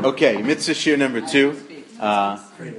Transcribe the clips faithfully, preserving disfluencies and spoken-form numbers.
Okay, mitzvah shir number two. Uh,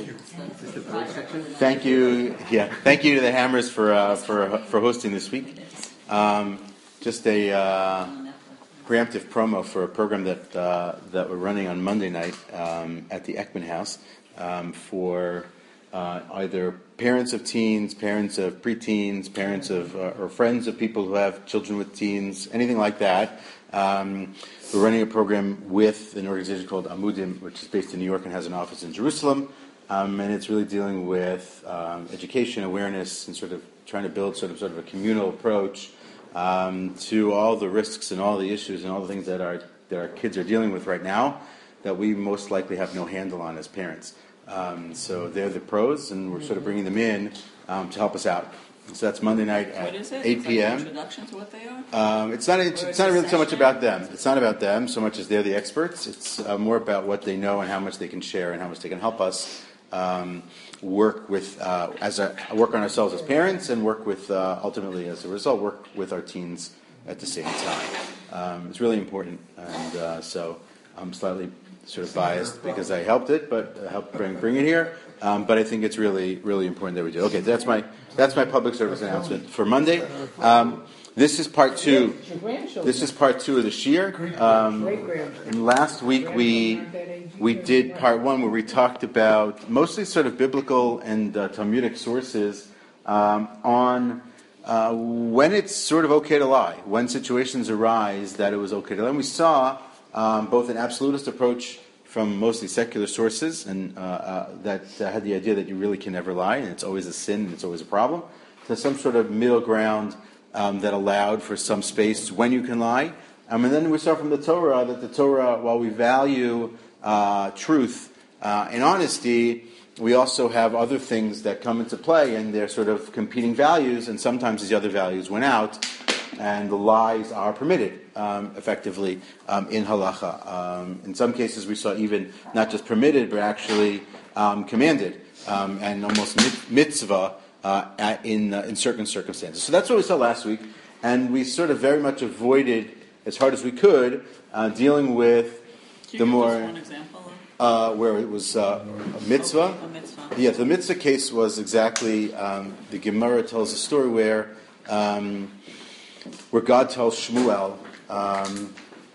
thank you. Yeah, thank you to the Hammers for uh, for for hosting this week. Um, just a uh, preemptive promo for a program that uh, that we're running on Monday night um, at the Ekman House um, for uh, either parents of teens, parents of preteens, parents of uh, or friends of people who have children with teens, anything like that. Um, we're running a program with an organization called Amudim, which is based in New York and has an office in Jerusalem, um, and it's really dealing with um, education, awareness, and sort of trying to build sort of sort of a communal approach um, to all the risks and all the issues and all the things that our that our kids are dealing with right now that we most likely have no handle on as parents. Um, so they're the pros, and we're sort of bringing them in um, to help us out. So that's Monday night at eight p.m. Like introduction to what they are? Um, it's not. It's, it's not really so much about them. It's not about them so much as they're the experts. It's uh, more about what they know and how much they can share and how much they can help us um, work with uh, as a work on ourselves as parents and work with uh, ultimately as a result work with our teens at the same time. Um, it's really important, and uh, so I'm slightly sort of biased because I helped it, but I helped bring bring it here. Um, but I think it's really, really important that we do. Okay, that's my that's my public service announcement for Monday. Um, this is part two. This is part two of the Shir. Um, and last week we we did part one where we talked about mostly sort of biblical and uh, Talmudic sources um, on uh, when it's sort of okay to lie, when situations arise that it was okay to lie. And we saw um, both an absolutist approach from mostly secular sources, and uh, uh, that uh, had the idea that you really can never lie, and it's always a sin, and it's always a problem, to some sort of middle ground um, that allowed for some space when you can lie. Um, and then we saw from the Torah that the Torah, while we value uh, truth uh, and honesty, we also have other things that come into play, and they're sort of competing values, and sometimes these other values went out, and the lies are permitted, um, effectively, um, in halacha. Um, in some cases, we saw even not just permitted, but actually um, commanded, um, and almost mit- mitzvah uh, at, in uh, in certain circumstances. So that's what we saw last week, and we sort of very much avoided, as hard as we could, uh, dealing with Can the you more give us one example uh, where it was uh, a mitzvah. Okay, a mitzvah. Yeah, the mitzvah case was exactly um, the Gemara tells a story where. Um, Where God tells Shmuel um,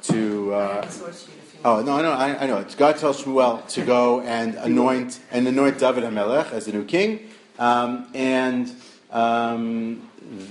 to uh, oh no no I, I know it's God tells Shmuel to go and anoint and anoint David HaMelech as the new king, um, and um,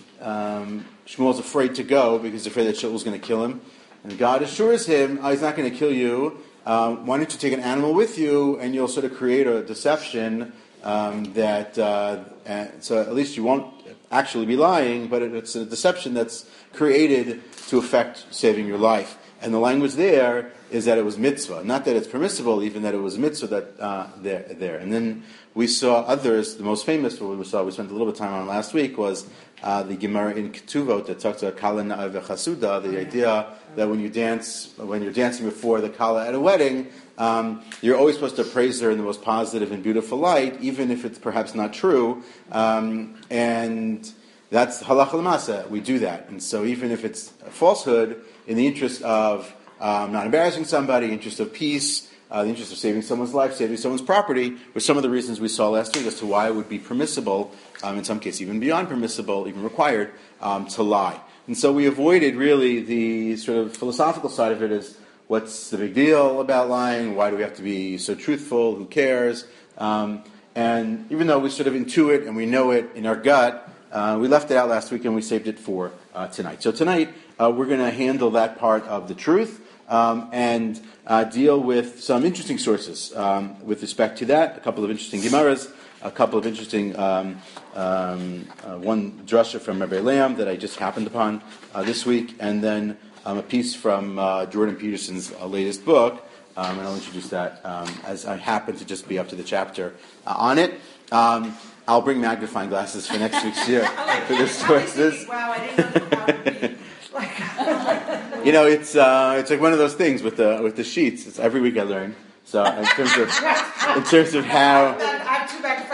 um, Shmuel's afraid to go because he's afraid that Shaul's going to kill him, and God assures him, oh, he's not going to kill you. Um, why don't you take an animal with you, and you'll sort of create a deception um, that uh, so at least you won't actually be lying, but it's a deception that's created to affect saving your life. And the language there is that it was mitzvah, not that it's permissible, even that it was mitzvah that uh, there. there. And then we saw others. The most famous one we saw, we spent a little bit of time on last week, was uh, the Gemara in Ketuvot that talks about kala na'ah v'chasuda, the idea that when you dance, when you're dancing before the kala at a wedding, Um, you're always supposed to praise her in the most positive and beautiful light, even if it's perhaps not true. Um, and that's halacha l'masa. We do that. And so even if it's a falsehood, in the interest of um, not embarrassing somebody, interest of peace, uh, the interest of saving someone's life, saving someone's property, were some of the reasons we saw last week as to why it would be permissible, um, in some cases even beyond permissible, even required, um, to lie. And so we avoided really the sort of philosophical side of it as, what's the big deal about lying? Why do we have to be so truthful? Who cares? Um, and even though we sort of intuit and we know it in our gut, uh, we left it out last week and we saved it for uh, tonight. So tonight uh, we're going to handle that part of the truth um, and uh, deal with some interesting sources um, with respect to that. A couple of interesting Gemaras, a couple of interesting, um, um, uh, one drasha from Rabbi Lamb that I just happened upon uh, this week, and then Um, a piece from uh, Jordan Peterson's uh, latest book, um, and I'll introduce that um, as I happen to just be up to the chapter uh, on it. Um, I'll bring magnifying glasses for next week's year for the sources. Wow, I didn't know like You know, it's uh, it's like one of those things with the with the sheets. It's every week I learn. So in terms of in terms of how I have two magnifying glasses. If I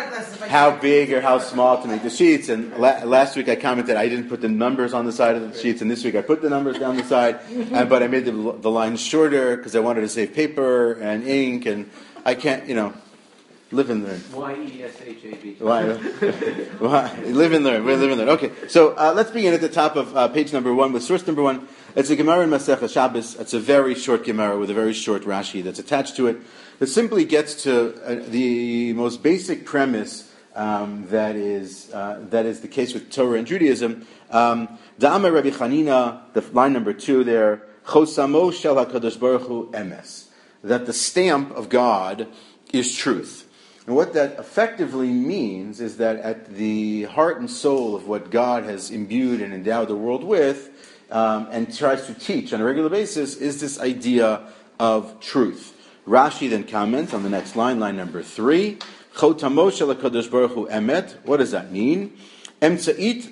how big or how small to make the sheets. And la- last week I commented I didn't put the numbers on the side of the sheets, and this week I put the numbers down the side, and, but I made the, the lines shorter because I wanted to save paper and ink, and I can't, you know, live and learn. Y E S H A B. Why? Why? Live and learn. We live and learn. Okay, so uh, let's begin at the top of uh, page number one with source number one. It's a Gemara in Masechah Shabbos. It's a very short Gemara with a very short Rashi that's attached to it. It simply gets to uh, the most basic premise um, that is uh, that is the case with Torah and Judaism. Um, Da'amar Rabbi Chanina, the line number two there, Chosamo shel HaKadosh Baruch Hu emes, that the stamp of God is truth. And what that effectively means is that at the heart and soul of what God has imbued and endowed the world with, um, and tries to teach on a regular basis, is this idea of truth. Rashi then comments on the next line, line number three. Chotamo shel HaKadosh Baruch Hu emet. What does that mean? Emtza'it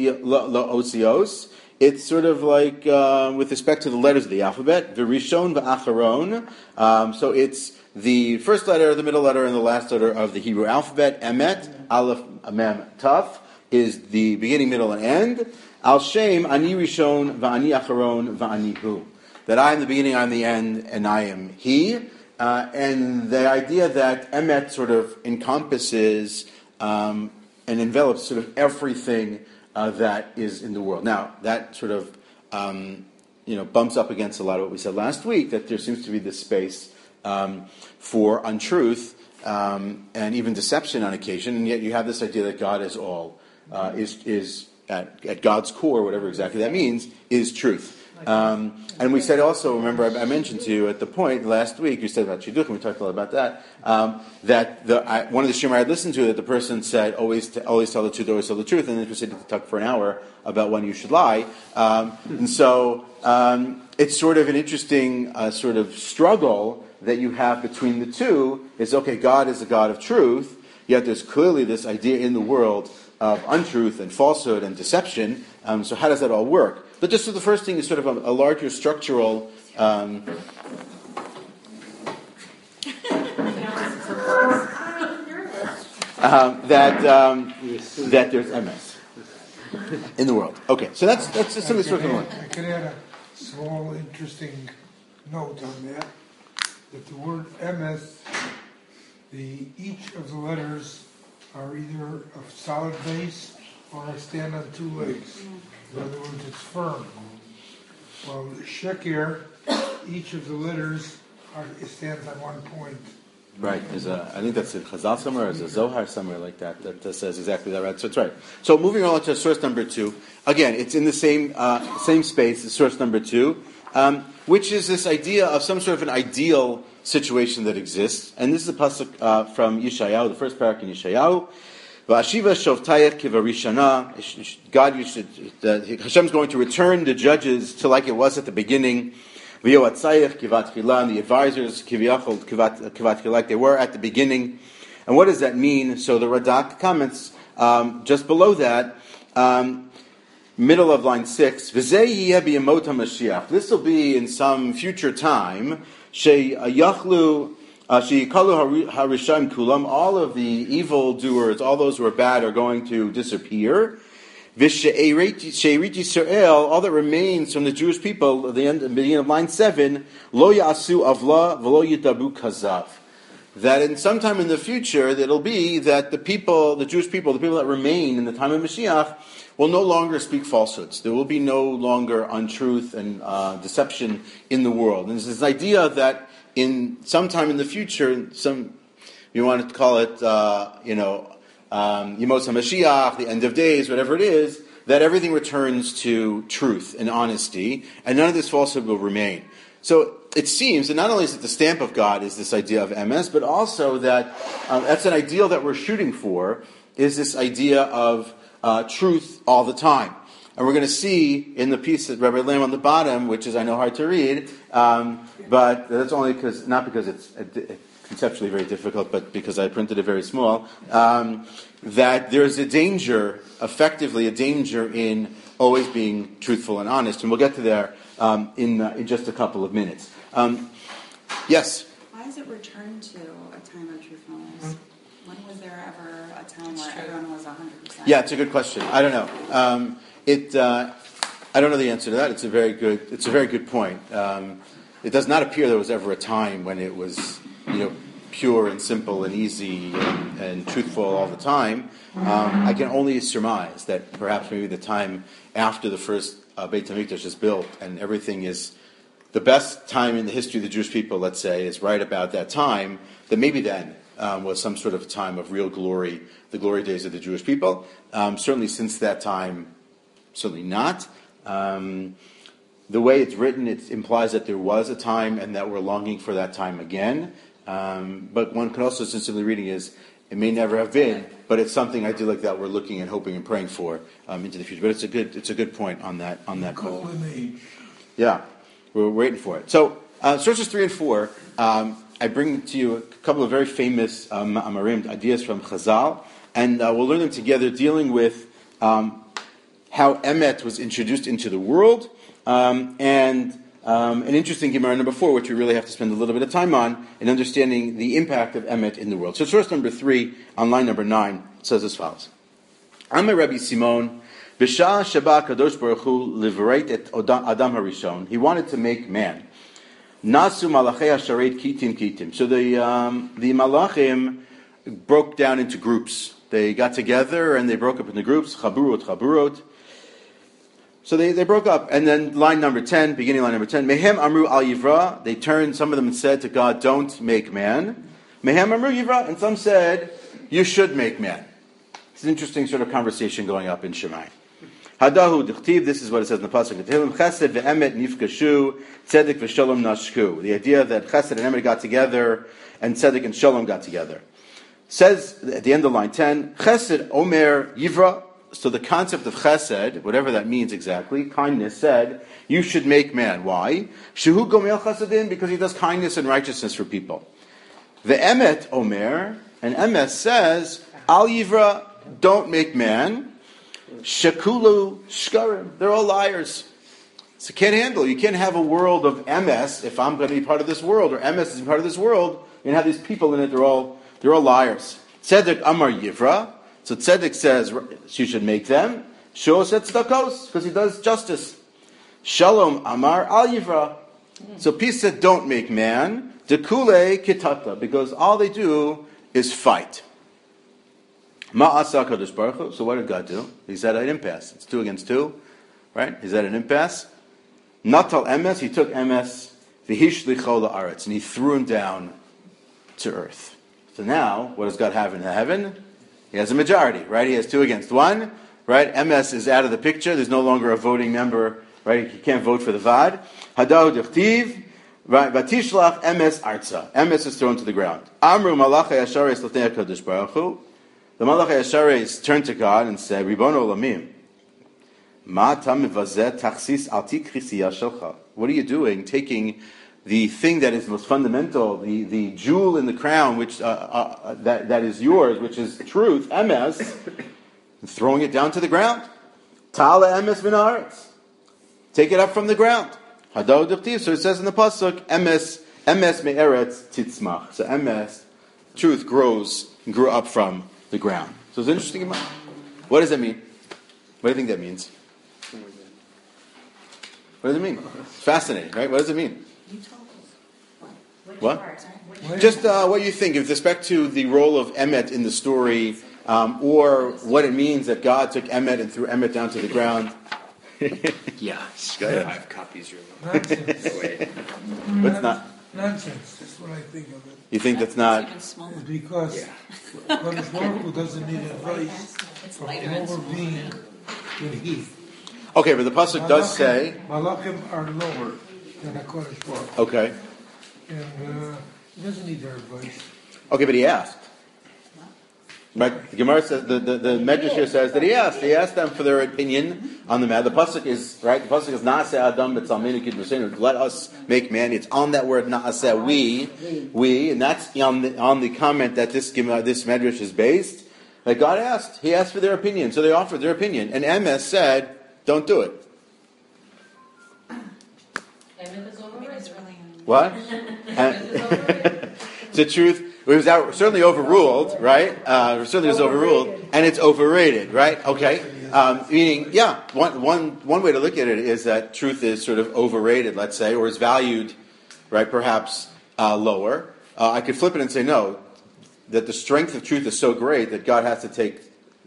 la'otzios. It's sort of like uh, with respect to the letters of the alphabet. V'rishon v'acharon. Um, so it's the first letter, the middle letter, and the last letter of the Hebrew alphabet. Emet, aleph, mem, taf, is the beginning, middle, and end. Al shem ani rishon v'ani acharon v'ani hu. That I am the beginning, I am the end, and I am he. Uh, and the idea that emet sort of encompasses um, and envelops sort of everything uh, that is in the world. Now, that sort of um, you know bumps up against a lot of what we said last week, that there seems to be this space um, for untruth um, and even deception on occasion, and yet you have this idea that God is all, uh, is, is at, at God's core, whatever exactly that means, is truth. Um, and we said also, remember I, I mentioned to you at the point last week, you said about Shidduchim, we talked a lot about that, um, that the, I, one of the Shemar I listened to, that the person said, always t- always tell the truth, always tell the truth, and then proceeded to talk for an hour about when you should lie. Um, and so um, it's sort of an interesting uh, sort of struggle that you have between the two, is, okay, God is a God of truth, yet there's clearly this idea in the world of untruth and falsehood and deception, um, so how does that all work? But just so the first thing is sort of a, a larger structural um, um, that um, that there's M S in the world. Okay, so that's that's just something sort of one. I could add a small interesting note on that. That the word M S, the each of the letters are either a solid base or stand on two legs. In other words, it's firm. While Shekir, each of the letters are, it stands on one point. Right. There's a, I think that's a Chazal somewhere, or there's a Zohar somewhere like that, that that says exactly that. Right. So it's right. So moving on to source number two. Again, it's in the same uh, same space as source number two, um, which is this idea of some sort of an ideal situation that exists. And this is a pasuk uh, from Yeshayahu, the first parak in Yeshayahu. V'ashiva shovtayach kivarishana. God, you should. Uh, Hashem's going to return the judges to like it was at the beginning. V'yoatzayach kivat chila, and the advisors kiviyachol kivat kivat chila, like they were at the beginning. And what does that mean? So the Radak comments um, just below that, um, middle of line six. V'zeh yiyeh b'yemot haMashiach. This will be in some future time. Sheyachlu. Uh, Harisham Kulam, all of the evil doers, all those who are bad, are going to disappear. All that remains from the Jewish people, at the end, the beginning of line seven, Lo Yasu Avla V'lo Yitabu Kazav. That in sometime in the future, it'll be that the people, the Jewish people, the people that remain in the time of Mashiach, will no longer speak falsehoods. There will be no longer untruth and uh, deception in the world. And there's this idea that in sometime in the future, some you want to call it, uh, you know, um, Yemos HaMashiach, the end of days, whatever it is, that everything returns to truth and honesty, and none of this falsehood will remain. So it seems that not only is it the stamp of God is this idea of M S, but also that um, that's an ideal that we're shooting for, is this idea of uh, truth all the time. And we're going to see in the piece that Rabbi Lamb on the bottom, which is, I know, hard to read, um, but that's only because, not because it's conceptually very difficult, but because I printed it very small, um, that there's a danger, effectively a danger in always being truthful and honest. And we'll get to there um, in, uh, in just a couple of minutes. Um, yes? Why is it returned to a time of truthfulness? When was there ever a time where everyone was one hundred percent? Yeah, it's a good question. I don't know. Um, it. Uh, I don't know the answer to that. It's a very good. It's a very good point. Um, it does not appear there was ever a time when it was, you know, pure and simple and easy and, and truthful all the time. Um, I can only surmise that perhaps maybe the time after the first uh, Beit HaMikdash is built and everything is the best time in the history of the Jewish people, let's say, is right about that time. That maybe then um, was some sort of a time of real glory, the glory days of the Jewish people. Um, certainly since that time, certainly not. Um, the way it's written, it implies that there was a time and that we're longing for that time again. Um, but one could also, since simply reading is, it may never have been, but it's something I do like that we're looking and hoping and praying for um, into the future. But it's a good, it's a good point on that on that point. Golden age. Yeah, we're waiting for it. So, uh, sources three and four, um, I bring to you a couple of very famous um, Amarim ideas from Chazal, and uh, we'll learn them together, dealing with um, how Emet was introduced into the world, um, and um, an interesting Gemara number four, which we really have to spend a little bit of time on, in understanding the impact of Emet in the world. So source number three, on line number nine, says as follows. Amar Rabbi Simon, B'shah sheba kadosh baruch hu livreit et Adam harishon. He wanted to make man. Nasu malachei hasharet kitim kitim. So the, um, the malachim broke down into groups. They got together and they broke up into groups, chaburot, chaburot. So they, they broke up. And then line number ten, beginning line number ten, Mehem amru al yivra. They turned, some of them said to God, don't make man. Mehem amru yivra. And some said, you should make man. It's an interesting sort of conversation going up in Shemai. Hadahu dichtiv, this is what it says in the pasuk. Chesed ve'emet nifkashu, tzedek ve'shalom nashku. The idea that chesed and emet got together, and tzedek and shalom got together. Says at the end of line ten, chesed omer yivra. So the concept of chesed, whatever that means exactly, kindness, said, you should make man. Why? Shehu gomel chesedim, because he does kindness and righteousness for people. The emet omer, and emes says, al yivra, don't make man. Shekulu shkarim, they're all liars. So can't handle. You can't have a world of emes if I'm going to be part of this world, or emes is part of this world. You have these people in it. They're all they're all liars. Tzedek amar yivra. So Tzedek says you should make them. Sho said tzedakos, because he does justice. Shalom amar al yivra. So peace said don't make man. Dekule kitata, because all they do is fight. Ma'asa kadosh baruch hu. So what did God do? He's at an impasse. It's two against two, right? He's at an impasse. Natal emes. He took emes. V'hishlicho la'aretz, and he threw him down to earth. So now, what does God have in heaven? He has a majority, right? He has two against one, right? M S is out of the picture. There's no longer a voting member, right? He can't vote for the Vad. Hadahu dichtiv, right? Batishlach M S arza. M S is thrown to the ground. Amru malachei hashareis l'tnei HaKadosh Baruch Hu. The malachei hashareis turned to God and said, Ribono olamim, ma ta mevazeh tachsis al tikrisiya shelcha. What are you doing, taking the thing that is most fundamental, the, the jewel in the crown, which uh, uh, that, that is yours, which is truth, emes, and throwing it down to the ground? Ta'ala emes min haaretz. Take it up from the ground. Hadahu dichtiv. So it says in the pasuk, emes emes me'eretz titzmach. So emes, truth grows and grew up from the ground. So it's interesting. What does that mean? What do you think that means? What does it mean? It's fascinating, right? What does it mean? You told us. What? Part, which Just uh, what you think with respect to the role of Emet in the story, um, or what it means that God took Emet and threw Emet down to the ground. Yeah, Go ahead. five copies. Nonsense. What's not? Nonsense. That's what I think of it. You think that's It's not? even smaller. It's because Yeah. Kadosh Baruch Hu doesn't need advice It's from lighter a and lower smaller. being than he. Okay, but the pasuk does say. Malachim are lower than a Kadosh Baruch Hu. Okay, And uh, he doesn't need their advice. okay, but he asked. Right? The Gemara says the the, the Medrash here says that he asked. He asked them for their opinion on the matter. The pasuk is right. The pasuk is Naaseh Adam b'Tzalmenu Kiddushenu. Let us make man. It's on that word Naaseh. We, we, and that's on the on the comment that this Gemara, this Medrash is based. That God asked. He asked for their opinion, so they offered their opinion, and M S said, "Don't do it." I mean, it's really What? Uh, so to truth. It was out, certainly overruled, right? Uh, certainly was overruled, and it's overrated, right? Okay. Um, meaning, yeah, one, one, one way to look at it is that truth is sort of overrated, let's say, or is valued, right, perhaps uh, lower. Uh, I could flip it and say, no, that the strength of truth is so great that God has to take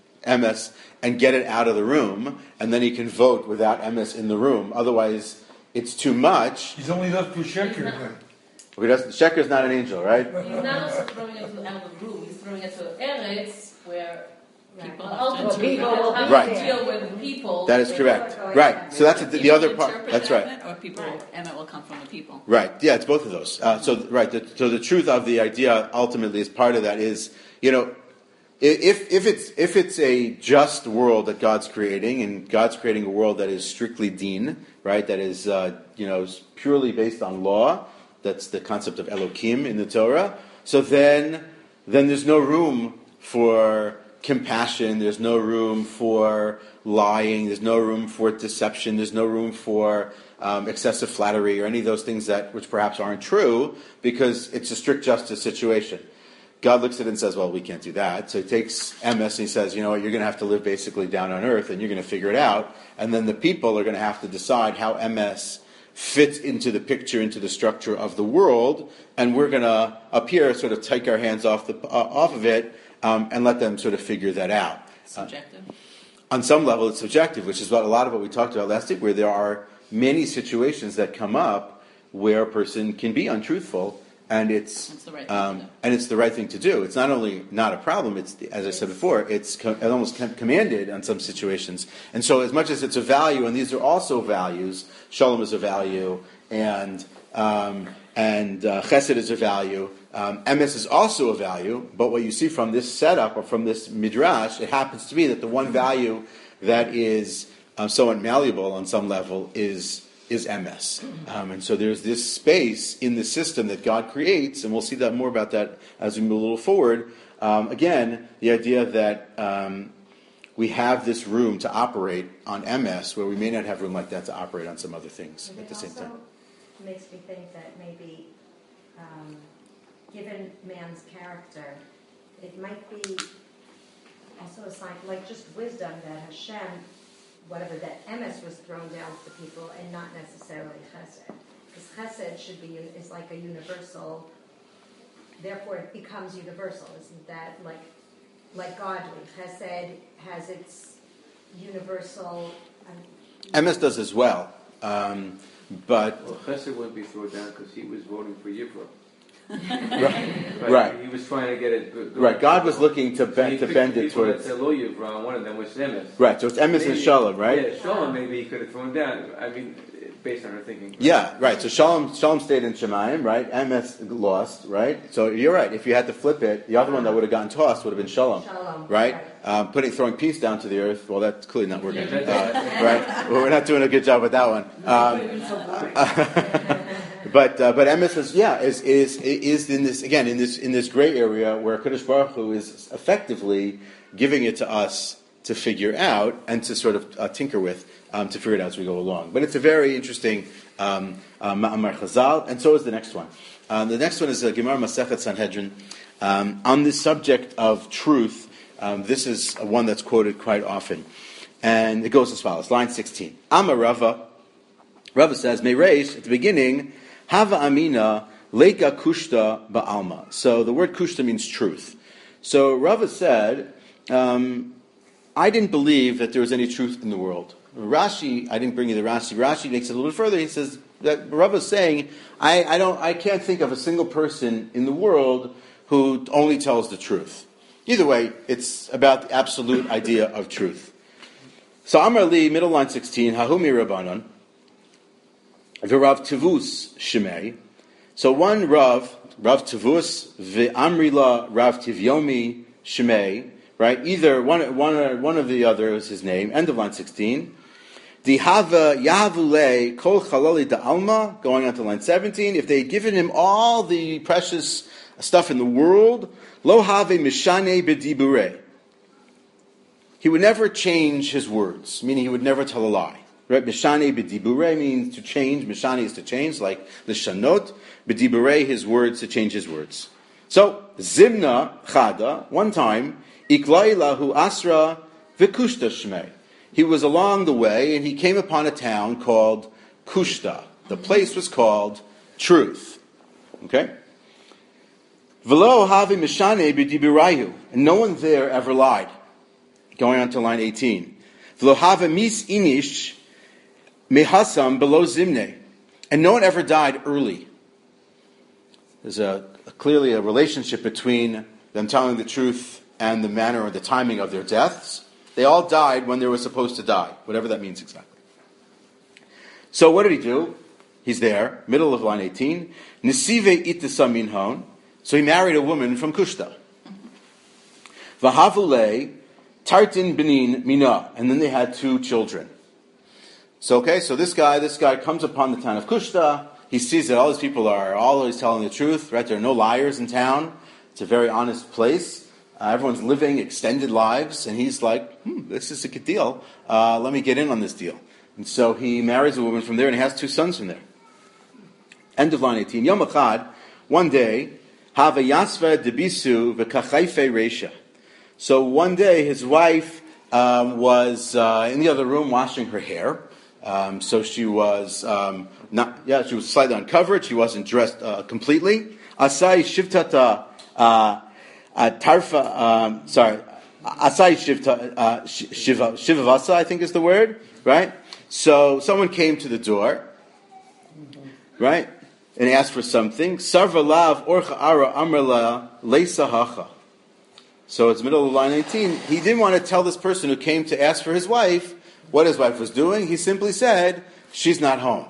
M S and get it out of the room, and then he can vote without M S in the room. Otherwise, it's too much. He's only left with Sheker then. He doesn't, Sheker is not an angel, right? He's not also throwing it out of the room. He's throwing it to Eretz, where people Right. ultimately Well, people will have be to there. deal with people. That is correct. Right. So that's the, the other part. That's right. Or people, and it will come from the people. Right. Yeah, it's both of those. Uh, so right. The, so the truth of the idea ultimately is part of that is, you know, if if it's if it's a just world that God's creating, and God's creating a world that is strictly deen, right? That is uh, you know purely based on law. That's the concept of Elokim in the Torah. So then then there's no room for compassion. There's no room for lying. There's no room for deception. There's no room for um, excessive flattery or any of those things that which perhaps aren't true, because it's a strict justice situation. God looks at it and says, well, we can't do that. So he takes M S and he says, you know what, you're going to have to live basically down on earth and you're going to figure it out. And then the people are going to have to decide how M S fits into the picture, into the structure of the world. And we're going to, up here, sort of take our hands off the uh, off of it um, and let them sort of figure that out. Subjective. Uh, on some level, it's subjective, which is what a lot of what we talked about last week, where there are many situations that come up where a person can be untruthful. And it's, It's the right thing um, to do. and it's the right thing to do. It's not only not a problem. It's, as I said before, it's co- almost com- commanded on some situations. And so, as much as it's a value, and these are also values, shalom is a value, and um, and uh, chesed is a value. Um, emes is also a value. But what you see from this setup or from this midrash, it happens to be that the one value that is um, somewhat malleable on some level is. is M S. Um, and so there's this space in the system that God creates, and we'll see that more about that as we move a little forward. Um, again, the idea that um, we have this room to operate on M S where we may not have room like that to operate on some other things And at the it same also time. makes me think that maybe, um, given man's character, it might be also a sign, like just wisdom that Hashem, whatever, that emes was thrown down to the people and not necessarily chesed. Because chesed should be, is like a universal, therefore it becomes universal. Isn't that like, like godly? Chesed has its universal... Um, M S does as well, um, but... Well, Chesed wouldn't be thrown down because he was voting for Yivra. right, Right. right. He was trying to get it. Go, Right. God was looking to, So be, he to picked bend the it people towards... that said Lo Yivra, and one of them was Emes. Right, so it's M S and Maybe- Shalom, right? Yeah, Shalom maybe he could have thrown down. I mean, based on her thinking. Yeah, right. So Shalom, Shalom stayed in Shemayim, right? M S lost, right? So you're right. If you had to flip it, the other one that would have gotten tossed would have been Shalom, Shalom, right? right. Um, putting throwing peace down to the earth. Well, that's clearly not working, Yeah, uh, right? Well, we're not doing a good job with that one. Um, but uh, but M S is yeah is is is in this again in this in this gray area where Kadosh Baruch Hu is effectively giving it to us to figure out and to sort of uh, tinker with um, to figure it out as we go along. But it's a very interesting um, uh, Ma'amar Chazal, and so is the next one. Um, the next one is uh, Gemara Masechet Sanhedrin um, on this subject of truth. Um, this is one that's quoted quite often, and it goes as follows: line sixteen. Amar Rava. Rava says, Meireish, at the beginning, Hava Amina Leika Kushta Ba'alma. So the word Kushta means truth. So Rava said, um, I didn't believe that there was any truth in the world. Rashi, I didn't bring you the Rashi. Rashi takes it a little bit further. He says that Rava is saying, I, I don't, I can't think of a single person in the world who only tells the truth. Either way, it's about the absolute idea of truth. So Amar Li, middle line sixteen, Hahumi Rabbanon. V'Rav Tavus Shemei. So one Rav, Rav Tavus, v'Amrila Rav Tivyomi Shemei, right? Either one, one, one of the other is his name. End of line sixteen. Dihava Yahavule Kol Chalali Da'alma, going on to line seventeen. If they had given him all the precious stuff in the world, Lo Have Mishane B'Dibure. He would never change his words, meaning he would never tell a lie. Right? Mishane b'dibure means to change. Mishane is to change, like the shanot. B'dibure, his words, to change his words. So, Zimna Chada, one time, Iklailahu Asra Vikushta Shmei. He was along the way and he came upon a town called Kushta. The place was called Truth. Okay? V'lo havi mishane b'dibirayu. And no one there ever lied. Going on to line eighteen. V'lo hava mis inish mehasam below zimne. And no one ever died early. There's a, a clearly a relationship between them telling the truth and the manner or the timing of their deaths. They all died when they were supposed to die, whatever that means exactly. So what did he do? He's there, middle of line eighteen. Nesive itasa minhon. So he married a woman from Kushta. Vahavule tartin benin mina. And then they had two children. So okay, so this guy, this guy comes upon the town of Kushta. He sees that all these people are always telling the truth, right? There are no liars in town. It's a very honest place. Uh, everyone's living extended lives. And he's like, hmm, this is a good deal. Uh, let me get in on this deal. And so he marries a woman from there and he has two sons from there. End of line eighteen. Yom Echad, one day, Hava Yasva Debisu V'Kachayfe Reisha. So one day his wife um, was uh, in the other room washing her hair. Um, so she was um, not, yeah, she was slightly uncovered. She wasn't dressed uh, completely. Asai Shivtata uh, uh, Tarfa, um, sorry, Asai Shivta, uh, Shiva, Shivavasa, I think is the word, right? So someone came to the door, right, and asked for something. Sarva lav orcha ara amrla leisa hacha. So it's middle of line eighteen. He didn't want to tell this person who came to ask for his wife what his wife was doing. He simply said, she's not home.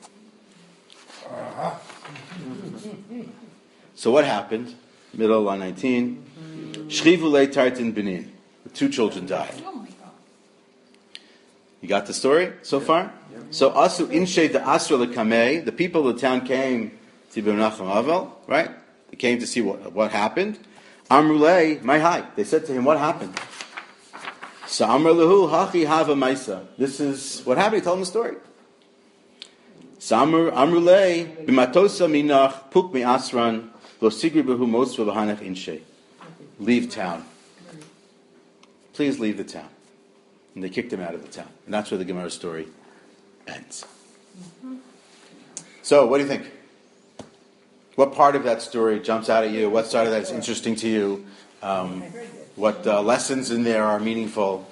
So what happened? Middle of line nineteen. Shrivu le tartin benin. The two children died. Oh my God. You got the story so far? So asu inshe the asra lekamei. The people of the town came to B'Menachem Avel, right? They came to see what what happened. Amrulei my hai. They said to him, what happened? So Amr lehu hachi hava maisa. This is what happened. He told him the story. So Amr Amrulei b'matosa minach puk mi asran lo sigri behu mosva b'hanach inshe. Leave town. Please leave the town. And they kicked him out of the town. And that's where the Gemara story ends. Mm-hmm. So, what do you think? What part of that story jumps out at you? What side of that is interesting to you? Um, what uh, lessons in there are meaningful?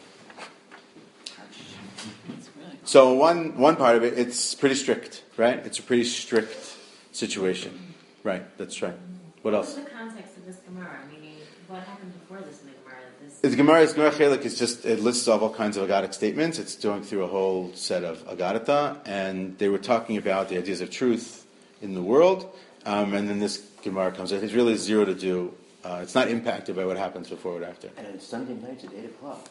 So, one one part of it, it's pretty strict, right? It's a pretty strict situation. Right, that's right. What else? What's the context of this Gemara? Meaning, what happened before this in the Gemara? This The Gemara's Gemara Chelik is just, it lists off all kinds of Agadic statements. It's going through a whole set of Agadita, and they were talking about the ideas of truth in the world, um, and then this Gemara comes in. It's really zero to do. Uh, it's not impacted by what happens before or after. And it's Sunday nights at eight o'clock.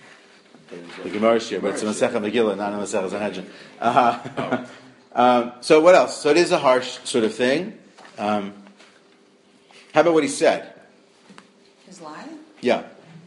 The Gemara Shir, but it's a Masechah Megillah, not a Masechah Sanhedrin. Uh, um, so what else? So it is a harsh sort of thing. Um, how about what he said? His lie? Yeah.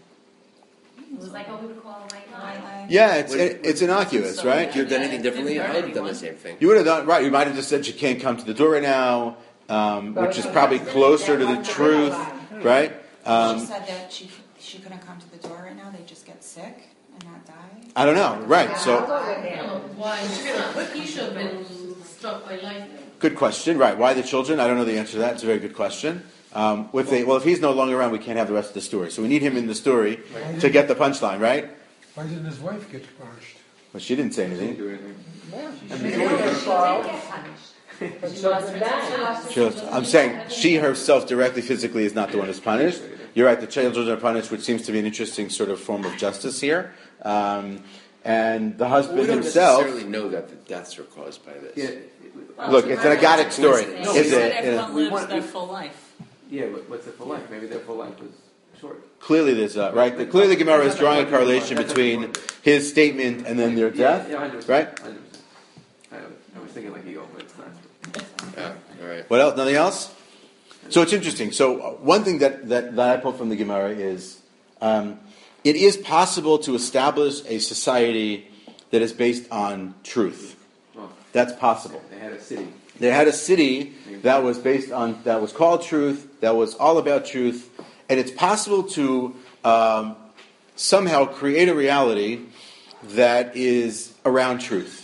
it was like, oh, we would call a white lie. Yeah, it's it, it's innocuous, right? If you had done anything differently, I would have done the same thing. You would have done right. You might have just said you can't come to the door right now, um, which is probably closer to the truth, right? Um, she said that she she couldn't come to the door right now. They just get sick and not die. I don't know, right? So, No, why? He should have been struck by lightning. good question, right? Why the children? I don't know the answer to that. It's a very good question. Um, if they, well, if he's no longer around, we can't have the rest of the story. So we need him in the story to get the punchline, right? Why didn't his wife get punished? Well, she didn't say Didn't anything. do anything. She did get punished. She lost her time. She was- I'm saying she herself directly, physically, is not the one who's punished. You're right. The children are punished, which seems to be an interesting sort of form of justice here. Um, and the husband We don't himself. necessarily know that the deaths are caused by this. Yeah, Look, it's an Agadic story. No, Is we it? Everyone we lives want- their we- full life. yeah, but what's their full life? Maybe their full life was short. Clearly, there's a, right. The, clearly, the Gemara is drawing a correlation between his statement and then their death, Yeah, one hundred percent. right? one hundred percent. I was, I was thinking like Eagle, but it's not. Yeah, all right. What else? Nothing else? So it's interesting. So uh, one thing that, that, that I pull from the Gemara is um, it is possible to establish a society that is based on truth. Well, That's possible. they had a city. They had a city Named that was based on, that was called truth, that was all about truth, and it's possible to um, somehow create a reality that is around truth.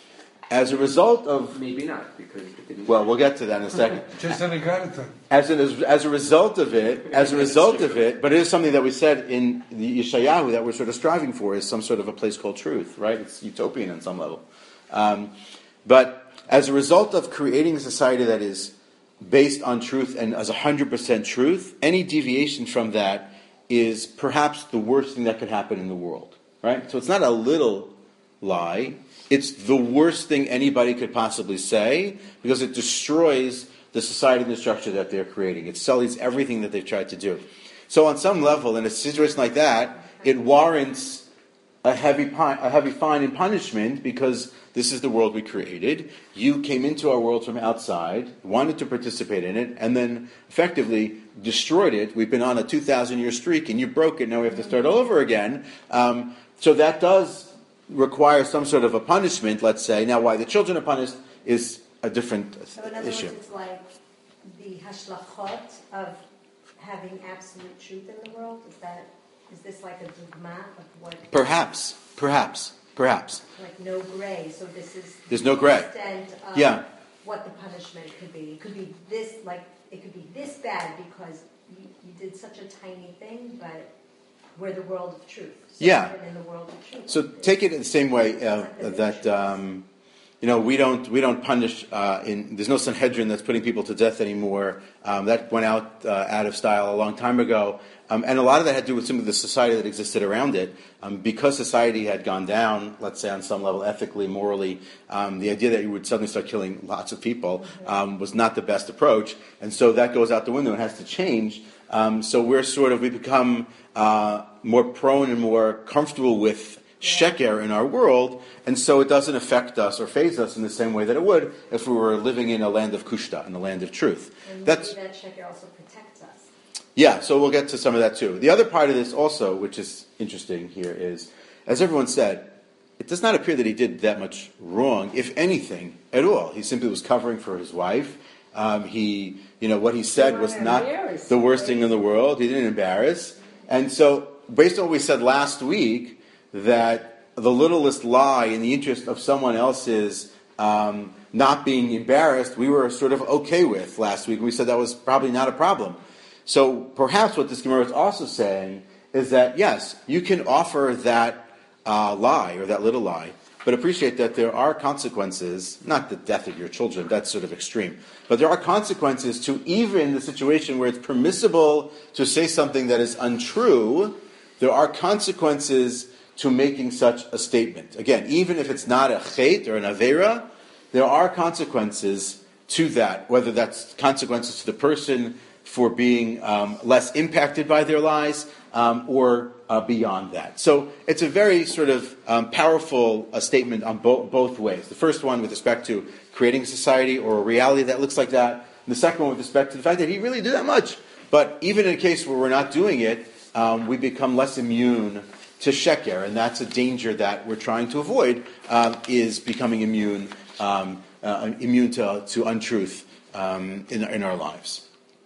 As a result of... Maybe not, because it didn't... Well, we'll get to that in a second. Just an Agartha. As, an, as, as a result of it, as a result of it, but it is something that we said in the Yeshayahu that we're sort of striving for, is some sort of a place called truth, right? It's utopian on some level. Um, but as a result of creating a society that is based on truth and as one hundred percent truth, any deviation from that is perhaps the worst thing that could happen in the world, right? So it's not a little lie. It's the worst thing anybody could possibly say because it destroys the society and the structure that they're creating. It sullies everything that they've tried to do. So on some level, in a situation like that, it warrants a heavy, pi- a heavy fine and punishment because this is the world we created. You came into our world from outside, wanted to participate in it, and then effectively destroyed it. We've been on a two thousand year streak, and you broke it. Now we have to start all over again. Um, so that does require some sort of a punishment, let's say. Now, why the children are punished is a different So in other issue. words, it's like the hashlachot of having absolute truth in the world. Is that is this like a dogma of what? Perhaps, perhaps, perhaps. Like no gray. So this is There's no gray. the extent of Yeah. what the punishment could be. It could be this, like it could be this bad because you, you did such a tiny thing, but we're the world of truth. So Yeah. we're in the world of truth. So take it in the same way uh, that um, you know we don't we don't punish. Uh, in there's no Sanhedrin that's putting people to death anymore. Um, that went out uh, out of style a long time ago, um, and a lot of that had to do with some of the society that existed around it. Um, because society had gone down, let's say on some level, ethically, morally, um, the idea that you would suddenly start killing lots of people um, was not the best approach, and so that goes out the window and has to change. Um, so we're sort of we become uh, more prone and more comfortable with sheker in our world, and so it doesn't affect us or faze us in the same way that it would if we were living in a land of kushta, in a land of truth. And That's maybe that sheker also protects us. yeah. So we'll get to some of that too. The other part of this also, which is interesting here, is as everyone said, it does not appear that he did that much wrong, if anything at all. He simply was covering for his wife. Um, he, you know, what he said was not the worst thing in the world. He didn't embarrass. And so, based on what we said last week, that the littlest lie in the interest of someone else's um, not being embarrassed, we were sort of okay with last week. We said that was probably not a problem. So perhaps what this Gemara is also saying is that, yes, you can offer that uh, lie or that little lie, but appreciate that there are consequences, not the death of your children, that's sort of extreme, but there are consequences to even the situation where it's permissible to say something that is untrue. There are consequences to making such a statement. Again, even if it's not a chet or an avera, there are consequences to that, whether that's consequences to the person for being um, less impacted by their lies um, or uh, beyond that. So it's a very sort of um, powerful uh, statement on bo- both ways. The first one with respect to creating a society or a reality that looks like that, and the second one with respect to the fact that he really did that much. But even in a case where we're not doing it, um, we become less immune to sheker, and that's a danger that we're trying to avoid, um, is becoming immune um, uh, immune to, to untruth um, in, in our lives.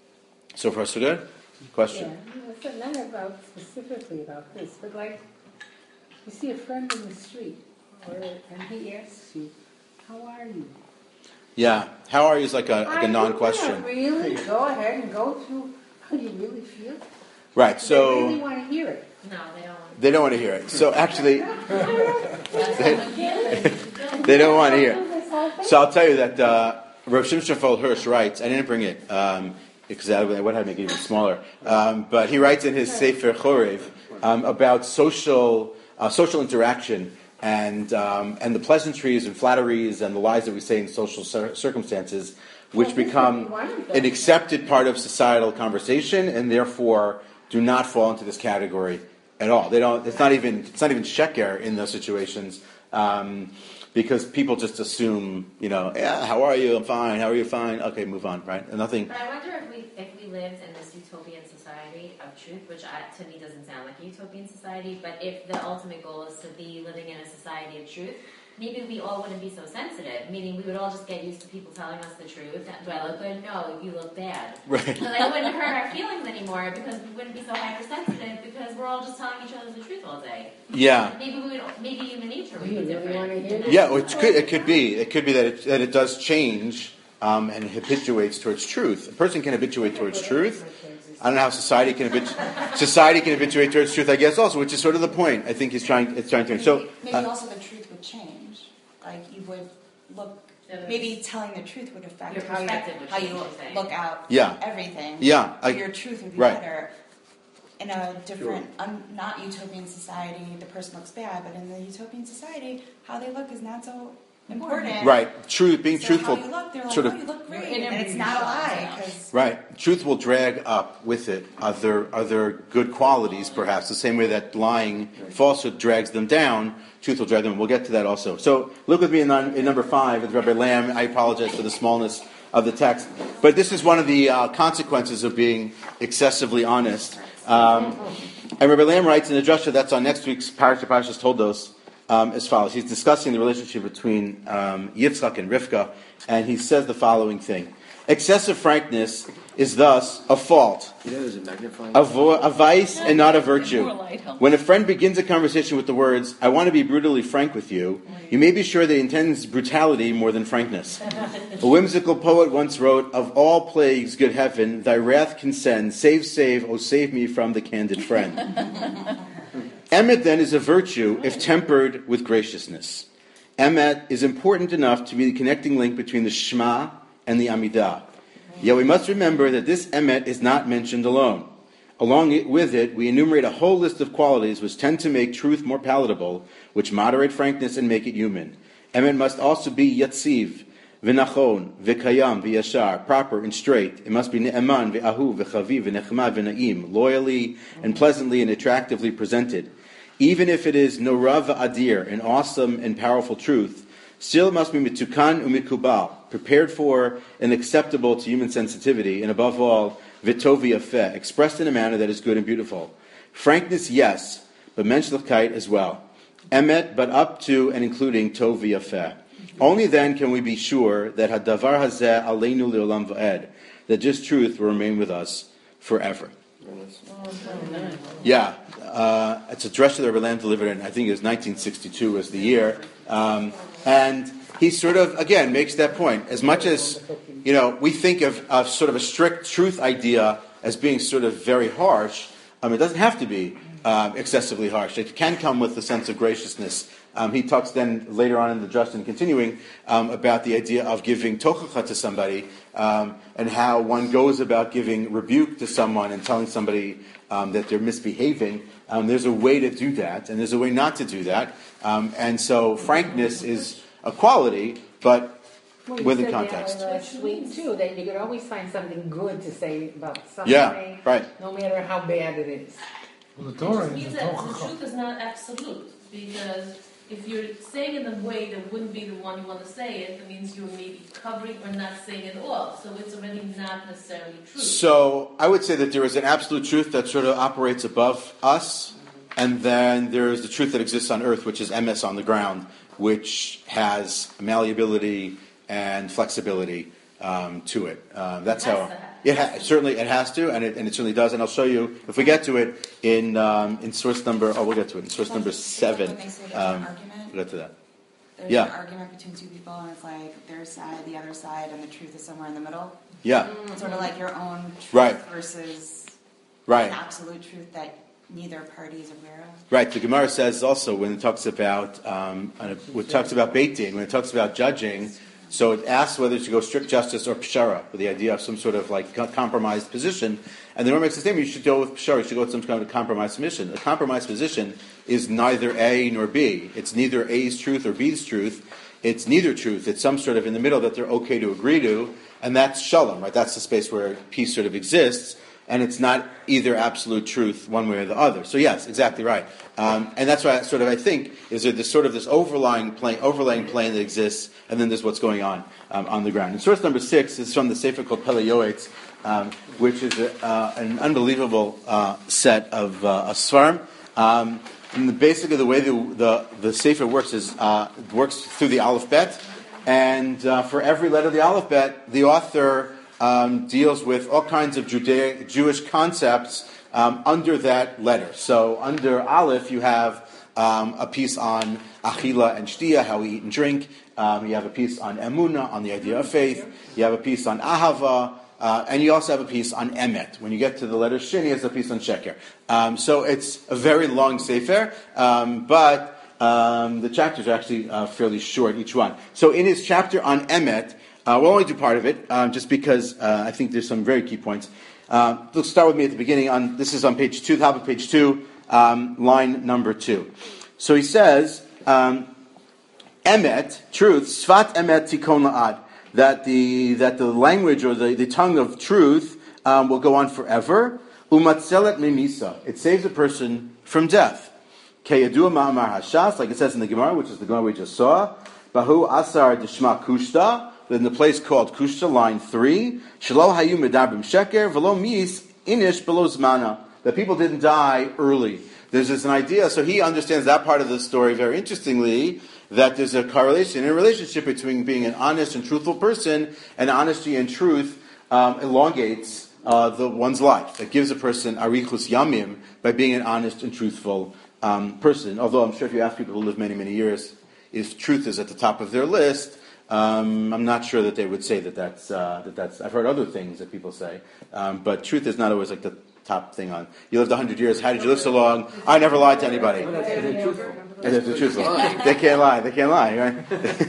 So far, so good? Question? Yeah, it's not about specifically about this, but like you see a friend in the street, or, and he asks you, "How are you?" Yeah, how are you is like a, like a I non-question. don't know, really, go ahead and go through how you really feel. Right, They so really want to hear it. No, they don't want they don't want to hear it. So actually, to. they don't want to hear it. So I'll tell you that uh, Rav Shimshon Feld Hirsch writes, I didn't bring it, um, because I would have to make it even smaller, um, but he writes in his Sefer Chorev um, about social uh, social interaction and um, and the pleasantries and flatteries and the lies that we say in social cir- circumstances, which Well, this become would be one of them. an accepted part of societal conversation and therefore do not fall into this category at all. They don't. It's not even. It's not even sheker in those situations. Um, Because people just assume, you know, yeah, how are you? I'm fine. How are you? Fine. Okay, move on, right? And nothing. But I wonder if we if we lived in this utopian society of truth, which I, to me doesn't sound like a utopian society, but if the ultimate goal is to be living in a society of truth, maybe we all wouldn't be so sensitive. Meaning, we would all just get used to people telling us the truth. Do I look good? No, you look bad. Right. So that wouldn't hurt our feelings anymore because we wouldn't be so hypersensitive because we're all just telling each other the truth all day. Yeah. Maybe we would. Maybe human nature would Do you be really want to different. hear that? Yeah, well, it could, it could be. It could be that it, that it does change um, and habituates towards truth. A person can habituate towards truth. I don't know how society can habitu- society can habituate towards truth, I guess, also, which is sort of the point. I think he's trying, it's trying to. So, Maybe uh, also the truth would change. Like you would look. Maybe telling the truth would affect Your how you, perspective would how change, you you're saying. look out Yeah. everything. Yeah, I- your truth would be right. better. In a different, un, not utopian society, the person looks bad, but in the utopian society, how they look is not so important. right, truth, being So truthful, how you look, they're like, sort oh, of, you look great, Your inner and it's beauty not a shines lie. out. 'Cause right. Truth will drag up with it other other good qualities, perhaps, the same way that lying, falsehood drags them down. Truth will drag them. We'll get to that also. So look with me in, in number five with Rabbi Lamb. I apologize for the smallness of the text, but this is one of the uh, consequences of being excessively honest. Um, and Rabbi Lamb writes in the drasha that's on next week's Parashat Parashas Toldos um, as follows. He's discussing the relationship between um, Yitzchak and Rivka, and he says the following thing: excessive frankness is thus a fault, You know, there's a magnifying. a, vo- a vice and not a virtue. When a friend begins a conversation with the words, "I want to be brutally frank with you," you may be sure that he intends brutality more than frankness. A whimsical poet once wrote, "Of all plagues, good heaven, thy wrath can send. Save, save, oh save me from the candid friend." Emet then is a virtue if tempered with graciousness. Emet is important enough to be the connecting link between the Shema and the Amidah. Yet we must remember that this emet is not mentioned alone. Along it, with it, we enumerate a whole list of qualities which tend to make truth more palatable, which moderate frankness and make it human. Emet must also be yatziv, v'nachon, v'kayam, v'yashar, proper and straight. It must be ne'eman, v'ahu, v'chaviv, v'nechma, v'na'im, loyally and pleasantly and attractively presented. Even if it is norav v'adir, an awesome and powerful truth, still it must be mitukan umikubal, prepared for and acceptable to human sensitivity, and above all, vitovi yafeh, expressed in a manner that is good and beautiful. Frankness, yes, but menschlichkeit as well. Emet, but up to and including tovi yafeh. Only then can we be sure that hadavar hazeh aleinu leolam va'ed, that this truth will remain with us forever. Yeah, uh, it's a dress that Rabbi Lamb delivered in, I think it was nineteen sixty-two was the year. Um, and he sort of, again, makes that point. As much as, you know, we think of, of sort of a strict truth idea as being sort of very harsh, um, it doesn't have to be um, excessively harsh. It can come with a sense of graciousness. Um, he talks then later on in the Justin continuing um, about the idea of giving tochacha to somebody um, and how one goes about giving rebuke to someone and telling somebody um, that they're misbehaving. Um, there's a way to do that, and there's a way not to do that. Um, and so frankness is a quality, but Well, you within said context. that, uh, sweet too, that you could always find something good to say about something, Yeah, right. no matter how bad it is. Well, the It Torah just is means a that the tochacha. truth is not absolute, because if you're saying it in a way that wouldn't be the one you want to say it, that means you're maybe covering or not saying it all. So it's already not necessarily true. So I would say that there is an absolute truth that sort of operates above us, and then there is the truth that exists on earth, which is M S on the ground, which has malleability and flexibility um, to it. Um, that's It has how to have. it ha- certainly it has to, and it, and it certainly does. And I'll show you if we get to it in um, in source number. Oh, we'll get to it in source number seven. When they say there's Um, an argument, we'll get to that. there's yeah. an argument between two people, and it's like their side, the other side, and the truth is somewhere in the middle. Yeah. It's sort of like your own truth Right. versus Right. an absolute truth that neither party is aware of. Right. The Gemara says also when it talks about um, when it talks about Beit Din, when it talks about judging, so it asks whether it should go strict justice or pshara, with the idea of some sort of like co- compromised position. And the Gemara makes the statement: you should go with pshara. You should go with some kind of compromised position. A compromised position is neither A nor B. It's neither A's truth or B's truth. It's neither truth. It's some sort of in the middle that they're okay to agree to, and that's shalom. Right. That's the space where peace sort of exists. And it's not either absolute truth one way or the other. So yes, exactly right. Um, and that's why I sort of I think is there this sort of this overlying plane, overlaying plane that exists, and then there's what's going on um, on the ground. And source number six is from the Sefer called Pele Yoetz, um, which is a, uh, an unbelievable uh, set of uh, a svarim. Um, and the, basically the way the the, the Sefer works is uh, works through the Aleph Bet, and uh, for every letter of the Aleph Bet, the author um, deals with all kinds of Judaic, Jewish concepts um, under that letter. So under Aleph, you have um, a piece on Achila and Shtia, how we eat and drink. Um, you have a piece on Emunah, on the idea of faith. You have a piece on Ahava. Uh, and you also have a piece on Emet. When you get to the letter Shin, he has a piece on Sheker. Um, so it's a very long Sefer, um, but um, the chapters are actually uh, fairly short, each one. So in his chapter on Emet, uh, we'll only do part of it, um, just because uh, I think there's some very key points. Uh, let's start with me at the beginning. On This is on page two, top of page two, um, line number two. So he says, um, Emet, truth, Sfat Emet Tikon La'ad. That the that the language or the, the tongue of truth um, will go on forever. Umatzelet memisa. It saves a person from death. Keyadua ma'amar hashas, like it says in the Gemara, which is the Gemara we just saw. Bahu asar deshma kushta. In the place called Kushta, line three. Shelo hayu medabrim sheker velo mis inish below zmana. That people didn't die early. There's this an idea. So he understands that part of the story very interestingly. That there's a correlation, a relationship between being an honest and truthful person, and honesty and truth um, elongates uh, the one's life. That gives a person arichus yamim by being an honest and truthful um, person. Although I'm sure if you ask people who live many, many years, if truth is at the top of their list, um, I'm not sure that they would say that that's, uh, that that's. I've heard other things that people say, um, but truth is not always like the top thing on. You lived one hundred years, how did you live so long? I never lied to anybody. And it's the truth. They can't lie. They can't lie, right?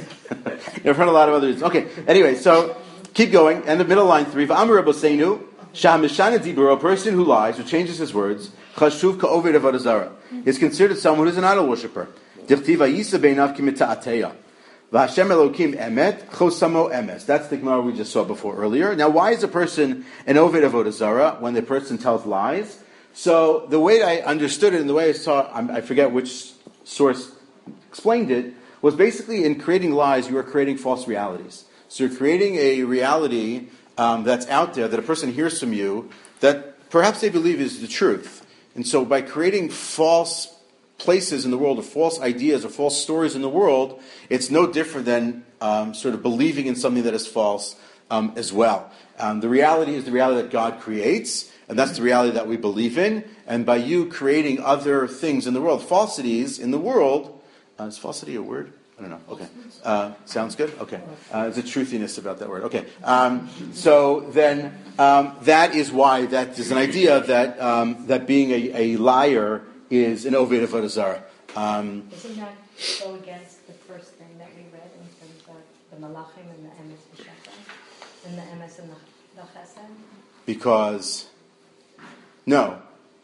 You've heard a lot of others. Okay. Anyway, so keep going. And the middle line three. V'amar Rabbi Seinu, Shamishana Dibur, a person who lies, who changes his words, Chashuv ka'oved avodah zarah, is considered someone who's an idol worshiper. Dichtiva yisa beinav kimita'ateya. V'Hashem Elokim emet, chosamo emes. That's the Gemara we just saw before earlier. Now, why is a person an oved avodah zarah when the person tells lies? So the way I understood it and the way I saw, I forget which source explained it, was basically in creating lies, you are creating false realities. So you're creating a reality um, that's out there that a person hears from you that perhaps they believe is the truth. And so by creating false places in the world, or false ideas, or false stories in the world, it's no different than um, sort of believing in something that is false um, as well. Um, the reality is the reality that God creates, and that's the reality that we believe in. And by you creating other things in the world, falsities in the world, uh, is falsity a word? I don't know. Okay. Uh, sounds good? Okay. Uh, there's a truthiness about that word. Okay. Um, so then um, that is why that is an idea that um, that being a, a liar is an oved avodah zarah. Um Doesn't that go against the first thing that we read in terms of the malachim and the emes v'sheker, and the emes and the, the chesed? Because, no.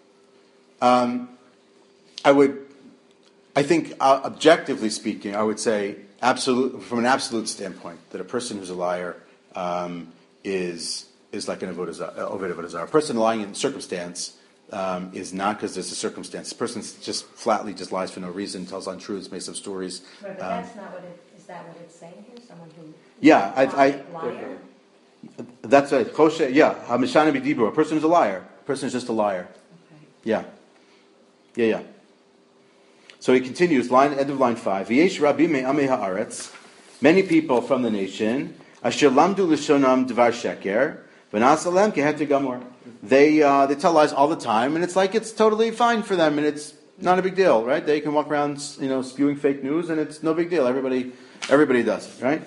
Um, I would, I think, uh, objectively speaking, I would say, absolute, from an absolute standpoint, that a person who's a liar um, is is like an oved avodah zarah. A person lying in circumstance um, is not because there's a circumstance. The person just flatly just lies for no reason, tells untruths, makes up stories. Right, but um, that's not what it, is that what it's saying here? Someone who... Yeah, I... I liar? That's right. Kosher, yeah. Hamishana b'dibur. A person who's a liar. A person is just a liar. Okay. Yeah. Yeah, yeah. So he continues, line end of line five. V'yesh rabim me'amei ha'aretz. Many people from the nation. Asher lamdu l'shonam dvar sheker. V'nas alem keheter gamor. They uh, they tell lies all the time, and it's like it's totally fine for them, and it's not a big deal, right? They can walk around, you know, spewing fake news, and it's no big deal. Everybody, everybody does it, right?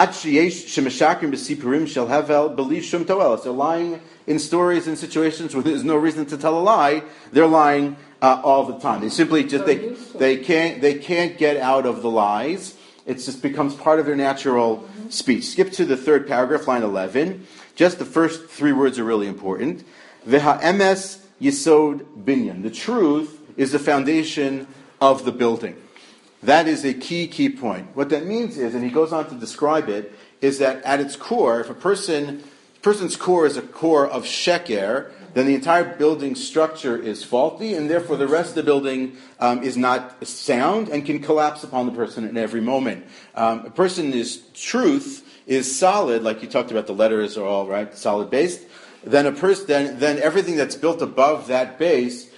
They're lying in stories and situations where there's no reason to tell a lie. They're lying uh, all the time. They simply just they they can't they can't get out of the lies. It just becomes part of their natural speech. Skip to the third paragraph, line eleven. Just the first three words are really important. V'ha'emes yisod binyan. The truth is the foundation of the building. That is a key, key point. What that means is, and he goes on to describe it, is that at its core, if a person, person's core is a core of sheker, then the entire building structure is faulty, and therefore the rest of the building um, is not sound and can collapse upon the person in every moment. Um, a person is truth is solid, like you talked about, the letters are all right, solid based. Then a person, then then everything that's built above that base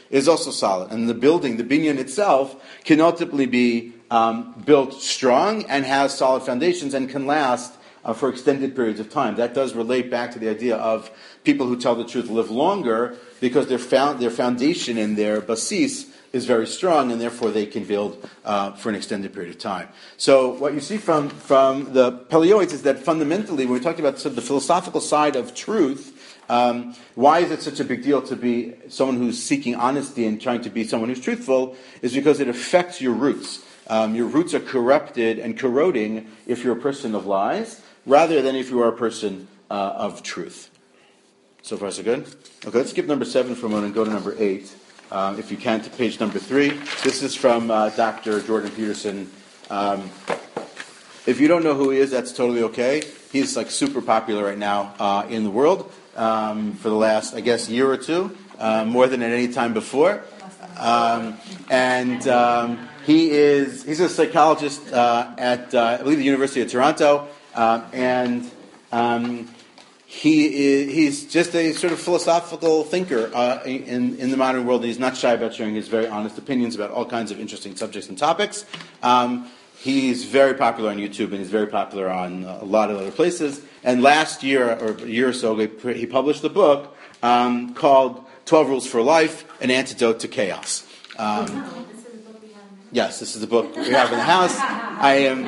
is also solid. And the building, the binyan itself, can ultimately be um, built strong and has solid foundations and can last uh, for extended periods of time. That does relate back to the idea of people who tell the truth live longer because their, found, their foundation and their basis is very strong, and therefore they can build uh, for an extended period of time. So what you see from, from the Paleoids is that fundamentally, when we talked about sort of the philosophical side of truth, um, why is it such a big deal to be someone who's seeking honesty and trying to be someone who's truthful, is because it affects your roots. Um, your roots are corrupted and corroding if you're a person of lies, rather than if you are a person uh, of truth. So far so good? Okay, let's skip number seven for a moment and go to number eight. Um, if you can, to page number three. This is from uh, Doctor Jordan Peterson. Um, if you don't know who he is, that's totally okay. He's like super popular right now uh, in the world um, for the last, I guess, year or two, uh, more than at any time before. Um, and um, he is he's a psychologist uh, at, uh, I believe, the University of Toronto, uh, and um, He is, he's just a sort of philosophical thinker uh, in, in the modern world. He's not shy about sharing his very honest opinions about all kinds of interesting subjects and topics. Um, he's very popular on YouTube, and he's very popular on a lot of other places. And last year, or a year or so ago, he published a book um, called twelve Rules for Life, An Antidote to Chaos. Um, yes, this is the book we have in the house. I am...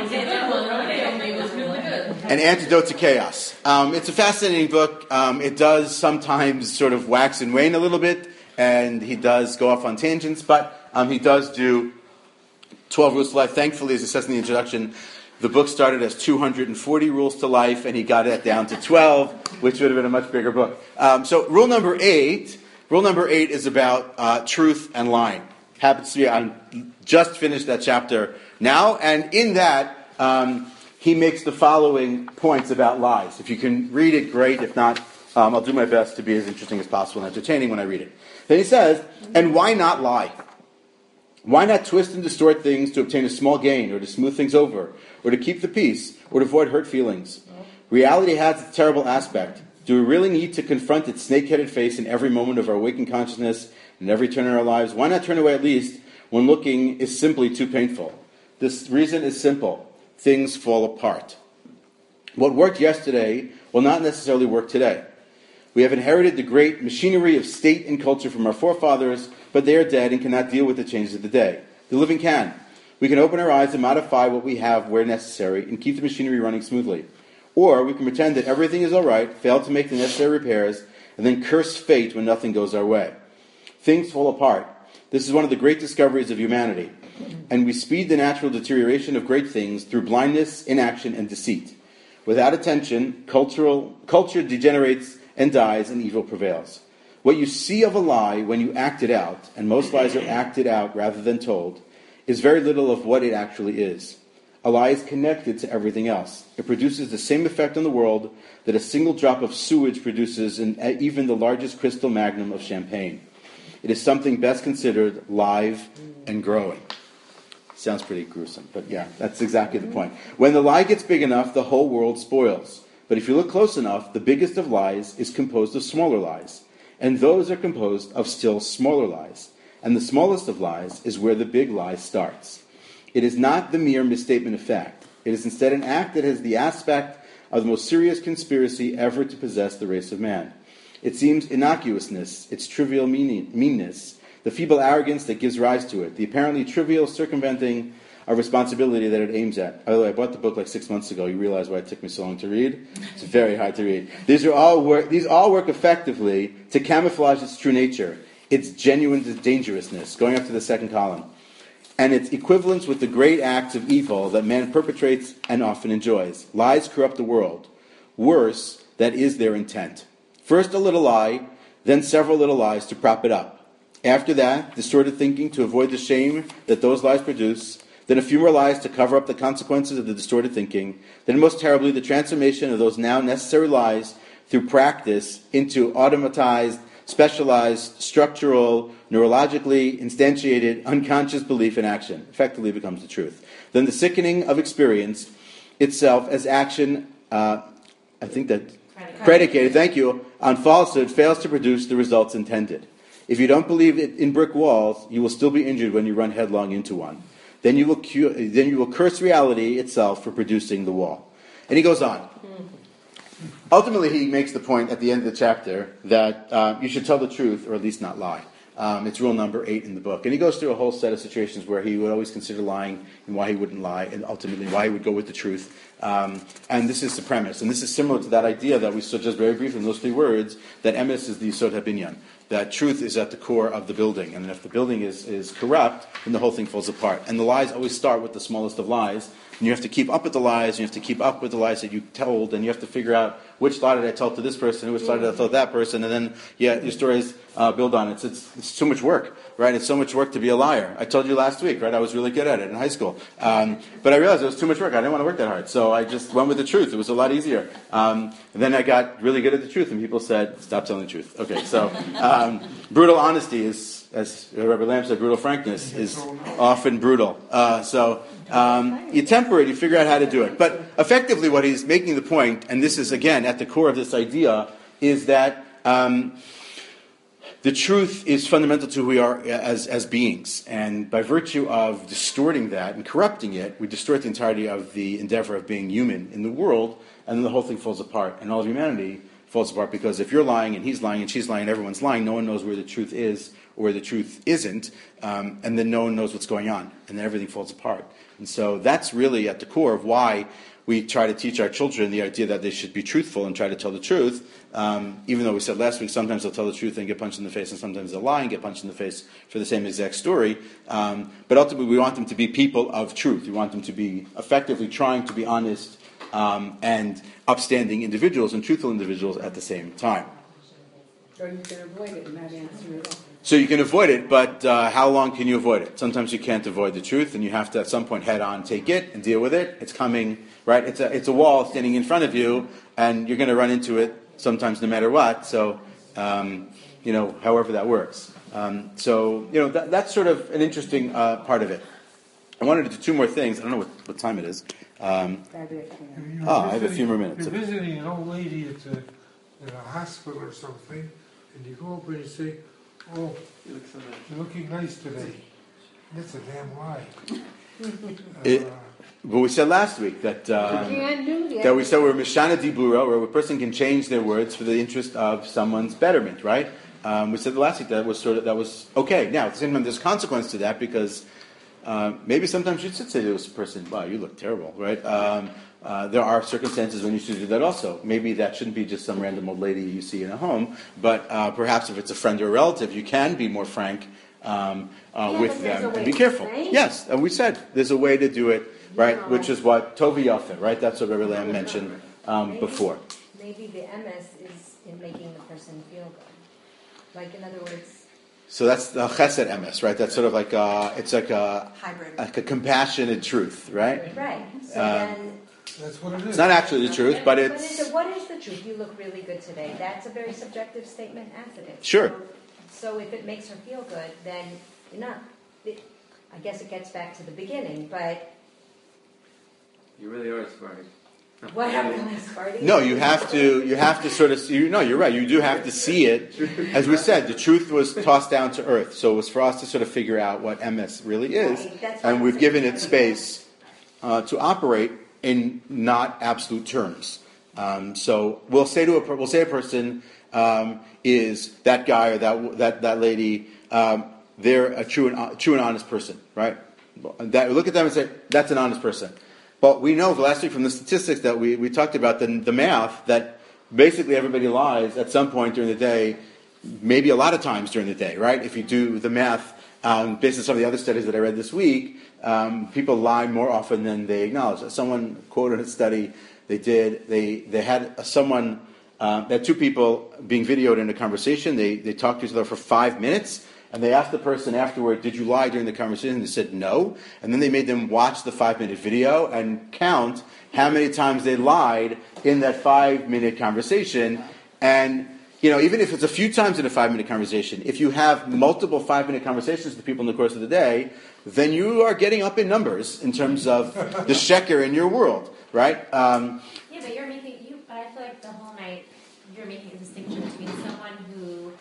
An Antidote to Chaos. Um, it's a fascinating book. Um, it does sometimes sort of wax and wane a little bit, and he does go off on tangents, but um, he does do twelve Rules to Life. Thankfully, as it says in the introduction, the book started as two hundred forty Rules to Life, and he got it down to twelve, which would have been a much bigger book. Um, so rule number eight, rule number eight is about uh, truth and lying. Happens to be, I just finished that chapter now, and in that... Um, he makes the following points about lies. If you can read it, great. If not, um, I'll do my best to be as interesting as possible and entertaining when I read it. Then he says, and why not lie? Why not twist and distort things to obtain a small gain, or to smooth things over, or to keep the peace, or to avoid hurt feelings? Reality has its terrible aspect. Do we really need to confront its snake-headed face in every moment of our waking consciousness and every turn in our lives? Why not turn away at least when looking is simply too painful? This reason is simple. Things fall apart. What worked yesterday will not necessarily work today. We have inherited the great machinery of state and culture from our forefathers, but they are dead and cannot deal with the changes of the day. The living can. We can open our eyes and modify what we have where necessary and keep the machinery running smoothly. Or we can pretend that everything is all right, fail to make the necessary repairs, and then curse fate when nothing goes our way. Things fall apart. This is one of the great discoveries of humanity. And we speed the natural deterioration of great things through blindness, inaction, and deceit. Without attention, cultural, culture degenerates and dies, and evil prevails. What you see of a lie when you act it out, and most lies are acted out rather than told, is very little of what it actually is. A lie is connected to everything else. It produces the same effect on the world that a single drop of sewage produces in even the largest crystal magnum of champagne. It is something best considered live and growing. Sounds pretty gruesome, but yeah, that's exactly the point. When the lie gets big enough, the whole world spoils. But if you look close enough, the biggest of lies is composed of smaller lies. And those are composed of still smaller lies. And the smallest of lies is where the big lie starts. It is not the mere misstatement of fact. It is instead an act that has the aspect of the most serious conspiracy ever to possess the race of man. It seems innocuousness, its trivial meaning, meanness, the feeble arrogance that gives rise to it, the apparently trivial circumventing of responsibility that it aims at. By the way, I bought the book like six months ago. You realize why it took me so long to read? It's very hard to read. These are all work. These all work effectively to camouflage its true nature, its genuine dangerousness, going up to the second column, and its equivalence with the great acts of evil that man perpetrates and often enjoys. Lies corrupt the world. Worse, that is their intent. First a little lie, then several little lies to prop it up. After that, distorted thinking to avoid the shame that those lies produce, then a few more lies to cover up the consequences of the distorted thinking, then most terribly the transformation of those now necessary lies through practice into automatized, specialized, structural, neurologically instantiated, unconscious belief and action. Effectively becomes the truth. Then the sickening of experience itself as action, uh, I think that predicated, thank you, on falsehood fails to produce the results intended. If you don't believe it in brick walls, you will still be injured when you run headlong into one. Then you will cu- then you will curse reality itself for producing the wall. And he goes on. Ultimately, he makes the point at the end of the chapter that uh, you should tell the truth or at least not lie. Um, it's rule number eight in the book. And he goes through a whole set of situations where he would always consider lying and why he wouldn't lie, and ultimately why he would go with the truth. Um, and this is the premise. And this is similar to that idea that we saw just very briefly in those three words, that emes is the yisod habinyan, that truth is at the core of the building. And if the building is, is corrupt, then the whole thing falls apart. And the lies always start with the smallest of lies. And you have to keep up with the lies, and you have to keep up with the lies that you told, and you have to figure out which lie did I tell to this person, which lie did I tell to that person, and then, yeah, your stories uh, build on it. It's, it's, it's too much work, right? It's so much work to be a liar. I told you last week, right? I was really good at it in high school. Um, but I realized it was too much work. I didn't want to work that hard. So I just went with the truth. It was a lot easier. Um, and then I got really good at the truth, and people said, stop telling the truth. Okay, so um, brutal honesty is, as Rabbi Lamb said, brutal frankness is often brutal. Uh, so um, you temper it, you figure out how to do it. But effectively what he's making the point, and this is, again, at the core of this idea, is that um, the truth is fundamental to who we are as, as beings. And by virtue of distorting that and corrupting it, we distort the entirety of the endeavor of being human in the world, and then the whole thing falls apart. And all of humanity falls apart because if you're lying and he's lying and she's lying and everyone's lying, no one knows where the truth is or where the truth isn't, um, and then no one knows what's going on, and then everything falls apart. And so that's really at the core of why we try to teach our children the idea that they should be truthful and try to tell the truth, um, even though we said last week sometimes they'll tell the truth and get punched in the face, and sometimes they'll lie and get punched in the face for the same exact story. Um, but ultimately we want them to be people of truth. We want them to be effectively trying to be honest um, and upstanding individuals and truthful individuals at the same time. Or you can avoid it and not answer it all. So you can avoid it, but uh, how long can you avoid it? Sometimes you can't avoid the truth, and you have to at some point head on take it and deal with it. It's coming, right? It's a it's a wall standing in front of you, and you're going to run into it sometimes no matter what. So, um, you know, however that works. Um, so, you know, that, that's sort of an interesting uh, part of it. I wanted to do two more things. I don't know what, what time it is. Um, You're oh, I have a visiting- few more minutes. You're visiting an old lady at a, at a hospital or something, and you go over and you say, "Oh, You look so nice. you're looking nice today." That's a damn lie. It- Uh, But we said last week that um, You can't do that. that we said we're mishana dibura, where a person can change their words for the interest of someone's betterment, right? Um, we said last week that was sort of that was okay. Now at the same time, there's consequence to that because uh, maybe sometimes you should say to this person, "Wow, you look terrible," right? Um, uh, there are circumstances when you should do that also. Maybe that shouldn't be just some random old lady you see in a home, but uh, perhaps if it's a friend or a relative, you can be more frank um, uh, Yeah, with but there's them a way and be to careful. say it. Yes, and we said there's a way to do it. Right, No. which is what Tovi Yafa, right? That's what Rabbi Lamb mentioned um, Maybe- before. Maybe the M S is in making the person feel good. Like, in other words, So that's the Chesed M S, right? That's sort of like a, it's like a Hybrid. like a compassionate truth, right? right. So Um, then, That's what it is. It's not actually the truth, but what is, it's it, what is the truth? You look really good today. That's a very subjective statement as it is. Sure. So, so if it makes her feel good, then you're not. It, I guess it gets back to the beginning, but You really are smart. what happened last party? no. You have to you have to sort of see, you no. You're right. You do have to see it. As we said, the truth was tossed down to earth, so it was for us to sort of figure out what M S really is, Right, that's and what we've I'm given saying. it space uh, to operate in not absolute terms. Um, so we'll say to a per- we'll say a person um, is that guy or that that that lady. Um, they're a true and true and honest person, right? That look at them and say that's an honest person. But we know last week from the statistics that we, we talked about the, the math that basically everybody lies at some point during the day, maybe a lot of times during the day, right? If you do the math um, based on some of the other studies that I read this week, um, people lie more often than they acknowledge. Someone quoted a study they did. They they had someone uh, they had two people being videoed in a conversation. They they talked to each other for five minutes. And they asked the person afterward, did you lie during the conversation? They said no. And then they made them watch the five-minute video and count how many times they lied in that five-minute conversation. And, you know, even if it's a few times in a five-minute conversation, if you have multiple five-minute conversations with people in the course of the day, then you are getting up in numbers in terms of the sheker in your world, right? Um, Yeah, but you're making you. But I feel like the whole night you're making a distinction between someone who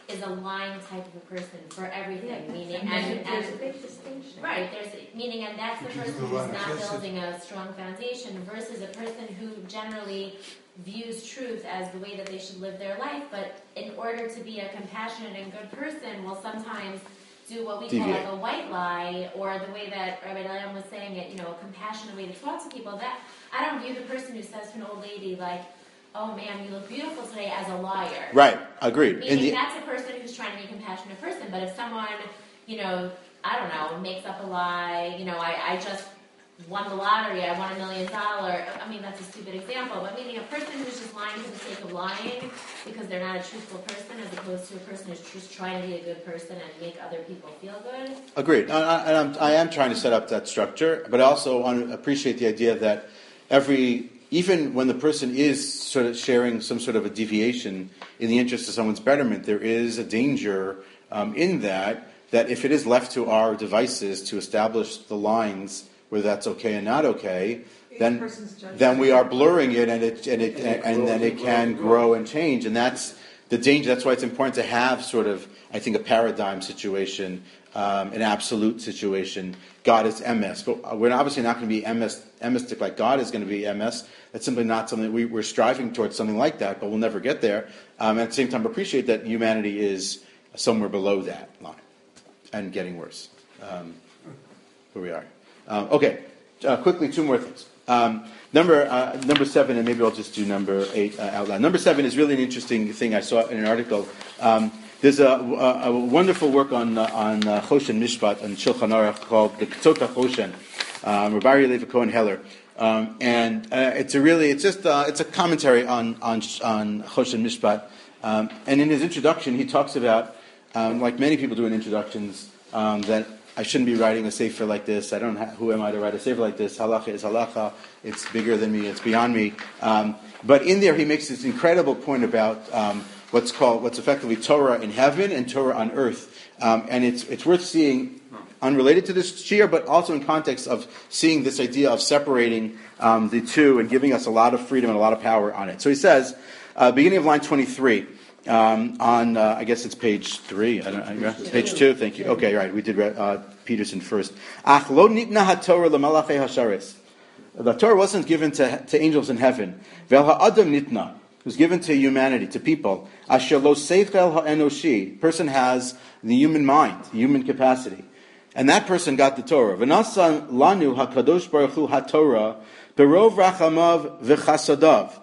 is a lying type of a person for everything, meaning And and, there's a and big distinction. right, there's meaning and that's the Which is person the who's not line of building a strong foundation versus a person who generally views truth as the way that they should live their life, but in order to be a compassionate and good person will sometimes do what we call Deviate. like a white lie, or the way that Rabbi Liam was saying it, you know, a compassionate way to talk to people. That I don't view the person who says to an old lady like, "Oh man, you look beautiful today," as a liar. Right, agreed. Meaning In the, that's a person who's trying to be a compassionate person. But if someone, you know, I don't know, makes up a lie, you know, I, I just won the lottery, I won a million dollars. I mean, that's a stupid example, but meaning a person who's just lying for the sake of lying because they're not a truthful person, as opposed to a person who's just trying to be a good person and make other people feel good. Agreed. And I, and I'm, I am trying to set up that structure, but I also want to appreciate the idea that every, even when the person is sort of sharing some sort of a deviation in the interest of someone's betterment, there is a danger um, in that, that if it is left to our devices to establish the lines whether that's okay and not okay, then then we are blurring it, and it and it and, and then it can grow and change, and that's the danger. That's why it's important to have sort of, I think, a paradigm situation, um, an absolute situation. God is M S, but we're obviously not going to be M S, M-istic like God is going to be M S. That's simply not something that we, we're striving towards something like that, but we'll never get there. Um, at the same time, appreciate that humanity is somewhere below that line and getting worse. Um, where we are. Um, okay, uh, quickly, two more things. Um, number uh, number seven, and maybe I'll just do number eight uh, out loud. Number seven is really an interesting thing I saw in an article. Um, there's a, a, a wonderful work on uh, on uh, Choshen Mishpat and Shulchan Aruch called the Ketota Choshen, um, Rabbi Levi Cohen Heller, um, and uh, it's a really it's just uh, it's a commentary on on on Choshen Mishpat, um, and in his introduction he talks about, um, like many people do in introductions, um, that I shouldn't be writing a sefer like this. I don't. Ha- who am I to write a sefer like this? Halacha is halacha. It's bigger than me. It's beyond me. Um, but in there, he makes this incredible point about um, what's called, what's effectively Torah in heaven and Torah on earth, um, and it's it's worth seeing, unrelated to this shir, but also in context of seeing this idea of separating um, the two and giving us a lot of freedom and a lot of power on it. So he says, uh, beginning of line twenty-three. Um, on, uh, I guess it's page three. I don't, I, page two. Thank you. Okay, right. We did uh, Peterson first. Ach lo nitna haTorah lemalachei hasharis. The Torah wasn't given to, to angels in heaven. Vel ha'adam nitna. It was given to humanity, to people. Asher lo seichel ha'enoshi. Person has the human mind, the human capacity, and that person got the Torah. V'nasan lanu hakadosh baruch hu haTorah berov rachamav v'chasadav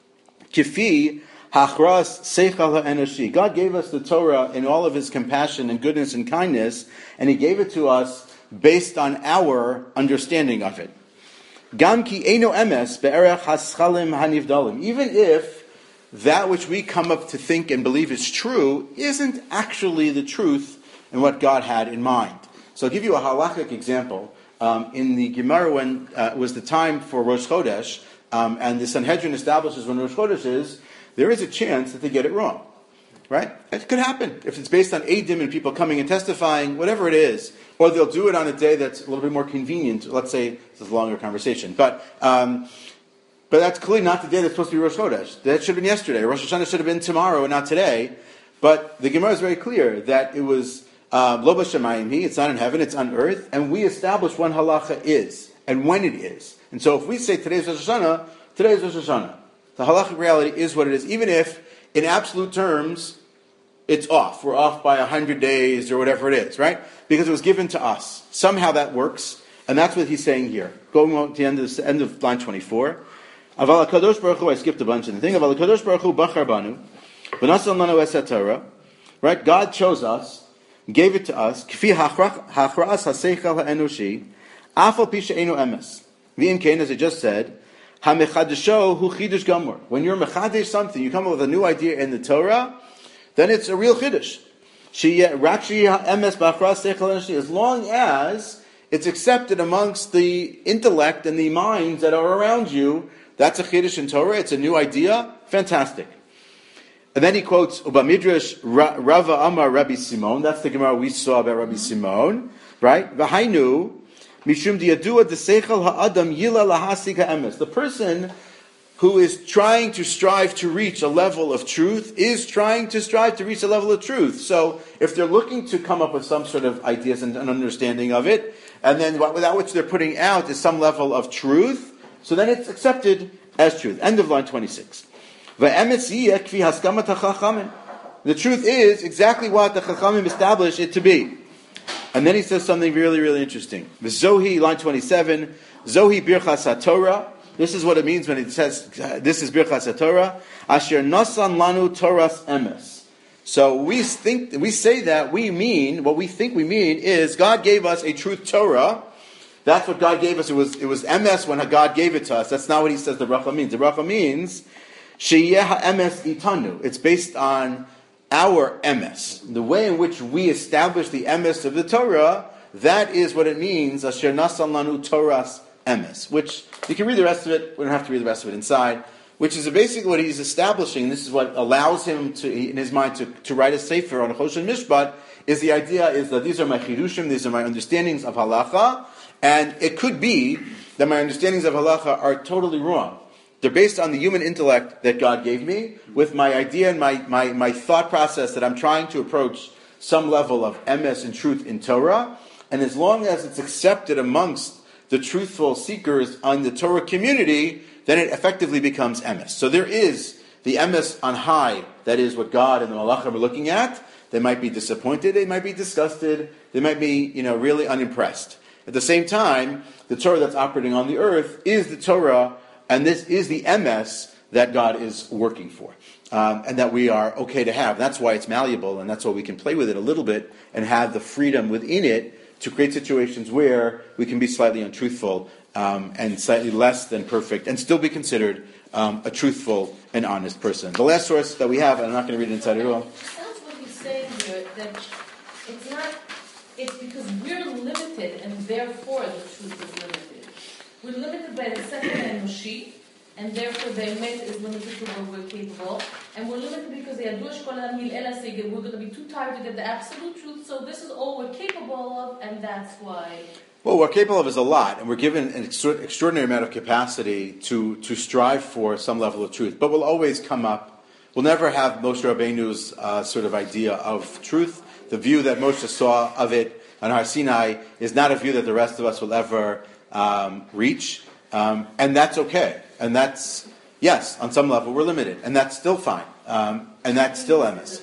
kifi. Hachras seichal ha'enoshi. God gave us the Torah in all of His compassion and goodness and kindness, and He gave it to us based on our understanding of it. Gam ki eino emes be'erech haschalim hanivdalim. Even if that which we come up to think and believe is true isn't actually the truth and what God had in mind. So I'll give you a halachic example. Um, in the Gemara, when uh, it was the time for Rosh Chodesh, um, and the Sanhedrin establishes when Rosh Chodesh is, there is a chance that they get it wrong, right? It could happen if it's based on Eidim and people coming and testifying, whatever it is, or they'll do it on a day that's a little bit more convenient. Let's say it's a longer conversation, but um, but that's clearly not the day that's supposed to be Rosh Chodesh. That should have been yesterday. Rosh Hashanah should have been tomorrow and not today. But the Gemara is very clear that it was Lo b'shamayim hi. It's not in heaven; it's on earth, and we establish when halacha is and when it is. And so, if we say today's Rosh Hashanah, today's Rosh Hashanah. The halachic reality is what it is, even if, in absolute terms, it's off. We're off by a hundred days or whatever it is, right? Because it was given to us. Somehow that works, and that's what he's saying here. Going on to the end of, the end of line twenty-four. Aval HaKadosh Baruch Hu, I skipped a bunch of the thing. Aval HaKadosh Baruch Hu bachar banu, v'nasal lanu es haTorah. Right? God chose us, gave it to us. K'fi hachra'as ha'seichel ha'enoshi, afal pi she'enu emes. V'im kein, as I just said, Ha-mechadesho hu chidush gamor. When you're mechadesh something, you come up with a new idea in the Torah, then it's a real chiddush. As long as it's accepted amongst the intellect and the minds that are around you, that's a chiddush in Torah. It's a new idea. Fantastic. And then he quotes Uba Midrash Rava Amar Rabbi Simon. That's the Gemara we saw about Rabbi Simon, right? V'hainu. Mishum diyadua deseichel ha'adam yila lahasik ha'emes. The person who is trying to strive to reach a level of truth is trying to strive to reach a level of truth. So if they're looking to come up with some sort of ideas and an understanding of it, and then without which they're putting out is some level of truth, so then it's accepted as truth. End of line twenty-six. The truth is exactly what the Chachamim established it to be. And then he says something really, really interesting. Zohi, line twenty-seven, Zohi Birchas HaTorah. This is what it means when it says, uh, this is Birchas HaTorah. Asher nasan lanu Toras emes. So we think, we say that we mean, what we think we mean is God gave us a truth Torah. That's what God gave us. It was, it was emes when God gave it to us. That's not what he says the bracha means. The bracha means, Sheyeh ha'emes itanu. It's based on our emes. The way in which we establish the emes of the Torah, that is what it means, Asher nasan lanu Toras emes. Which, you can read the rest of it, we don't have to read the rest of it inside, which is basically what he's establishing. This is what allows him to, in his mind, to, to write a sefer on Choshen Mishpat, is the idea is that these are my chidushim, these are my understandings of halacha, and it could be that my understandings of halacha are totally wrong. They're based on the human intellect that God gave me, with my idea and my, my, my thought process that I'm trying to approach some level of emes and truth in Torah, and as long as it's accepted amongst the truthful seekers on the Torah community, then it effectively becomes emes. So there is the emes on high, that is what God and the Malachim are looking at. They might be disappointed, they might be disgusted, they might be, you know, really unimpressed. At the same time, the Torah that's operating on the earth is the Torah, and this is the emes that God is working for, um, and that we are okay to have. That's why it's malleable, and that's why we can play with it a little bit and have the freedom within it to create situations where we can be slightly untruthful um, and slightly less than perfect and still be considered um, a truthful and honest person. The last source that we have, and I'm not going to read it inside at all. It sounds what he's saying here, that it's not, it's because we're limited and therefore the truth is limited. We're limited by the second Enoshi, and therefore the emet is limited to what we're capable. And we're limited because the Yadush Kol Hamil Ela Seged, we're going to be too tired to get the absolute truth, so this is all we're capable of, and that's why. Well, what we're capable of is a lot, and we're given an extra- extraordinary amount of capacity to, to strive for some level of truth. But we'll always come up, we'll never have Moshe Rabbeinu's uh, sort of idea of truth. The view that Moshe saw of it on Har Sinai is not a view that the rest of us will ever um, reach, um, and that's okay. And that's, yes, on some level we're limited, and that's still fine, um, and that's still emes.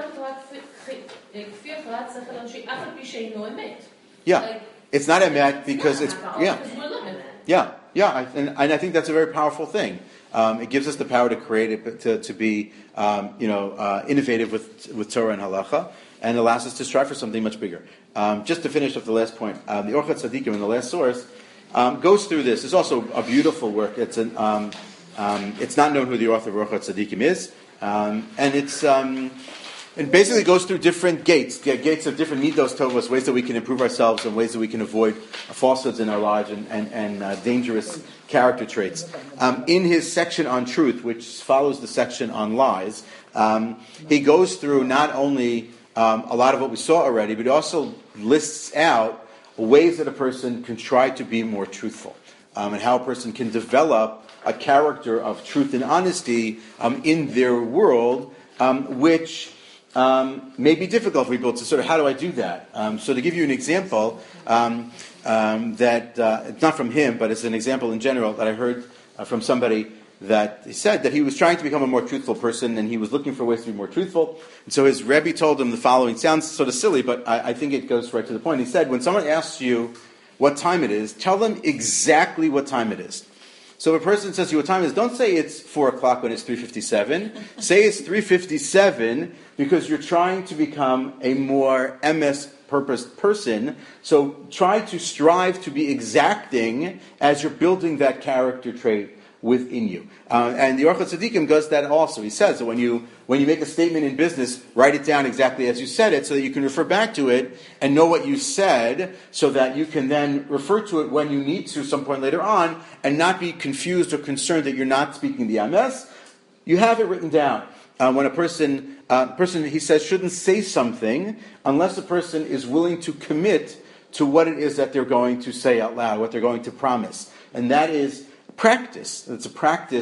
Yeah, like, it's not emet because it's, yeah, yeah, yeah, I, and, and I think that's a very powerful thing. Um, it gives us the power to create it, to, to be, um, you know, uh, innovative with with Torah and halacha, and allows us to strive for something much bigger. Um, just to finish up the last point, um, the Orchat Tzadikim in the last source um, goes through this. It's also a beautiful work. It's an, um, um, it's not known who the author of Orchat Tzadikim is, um, and it's um, it basically goes through different gates, gates of different midos tovos, ways that we can improve ourselves and ways that we can avoid falsehoods in our lives and and, and uh, dangerous character traits. Um, in his section on truth, which follows the section on lies, um, he goes through not only um, a lot of what we saw already, but he also lists out ways that a person can try to be more truthful, um, and how a person can develop a character of truth and honesty um, in their world, um, which um, may be difficult for people to sort of, how do I do that? Um, so to give you an example, um, um, that uh, it's not from him, but it's an example in general that I heard uh, from somebody that he said that he was trying to become a more truthful person, and he was looking for ways to be more truthful. And so his Rebbe told him the following. Sounds sort of silly, but I, I think it goes right to the point. He said, when someone asks you what time it is, tell them exactly what time it is. So if a person says to you what time it is, don't say it's four o'clock when it's three fifty-seven. Say it's three fifty-seven because you're trying to become a more emes purposed person. So try to strive to be exacting as you're building that character trait within you. Uh, and the Orchat Tzadikim does that also. He says that when you when you make a statement in business, write it down exactly as you said it so that you can refer back to it and know what you said so that you can then refer to it when you need to some point later on and not be confused or concerned that you're not speaking the emes. You have it written down. Uh, when a person, uh, person, he says, shouldn't say something unless a person is willing to commit to what it is that they're going to say out loud, what they're going to promise. And that is practice. It's a practice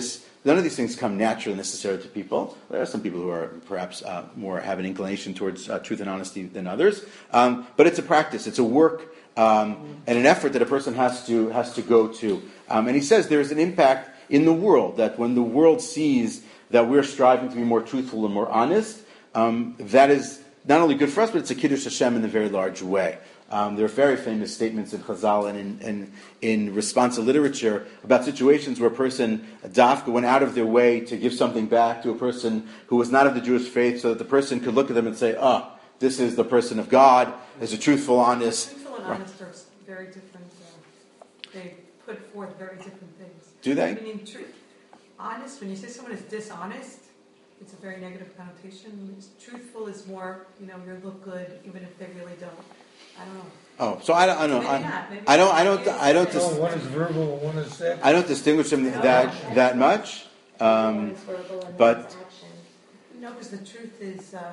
none of these things come naturally necessarily to people. There are some people who are perhaps uh, more have an inclination towards uh, truth and honesty than others. Um, but it's a practice, it's a work, um, and an effort that a person has to has to go to. Um, and he says there's an impact in the world, that when the world sees that we're striving to be more truthful and more honest, um, that is not only good for us, but it's a Kiddush Hashem in a very large way. Um, there are very famous statements in Chazal and in, in, in responsive literature about situations where a person, a dafka, went out of their way to give something back to a person who was not of the Jewish faith, so that the person could look at them and say, ah, oh, this is the person of God, is a truthful, honest. Truthful and honest are very different. Uh, they put forth very different things. Do they? I mean, truth, honest, when you say someone is dishonest, it's a very negative connotation. It's, truthful is more, you know, you look good even if they really don't. I don't know. Oh, so I don't, I don't, Maybe I, not. Maybe I don't, not. I don't, I don't, Oh, dis- one is verbal and one is sex. I don't distinguish them that that much. One Um, is verbal and but- one is action. No, because the truth is uh,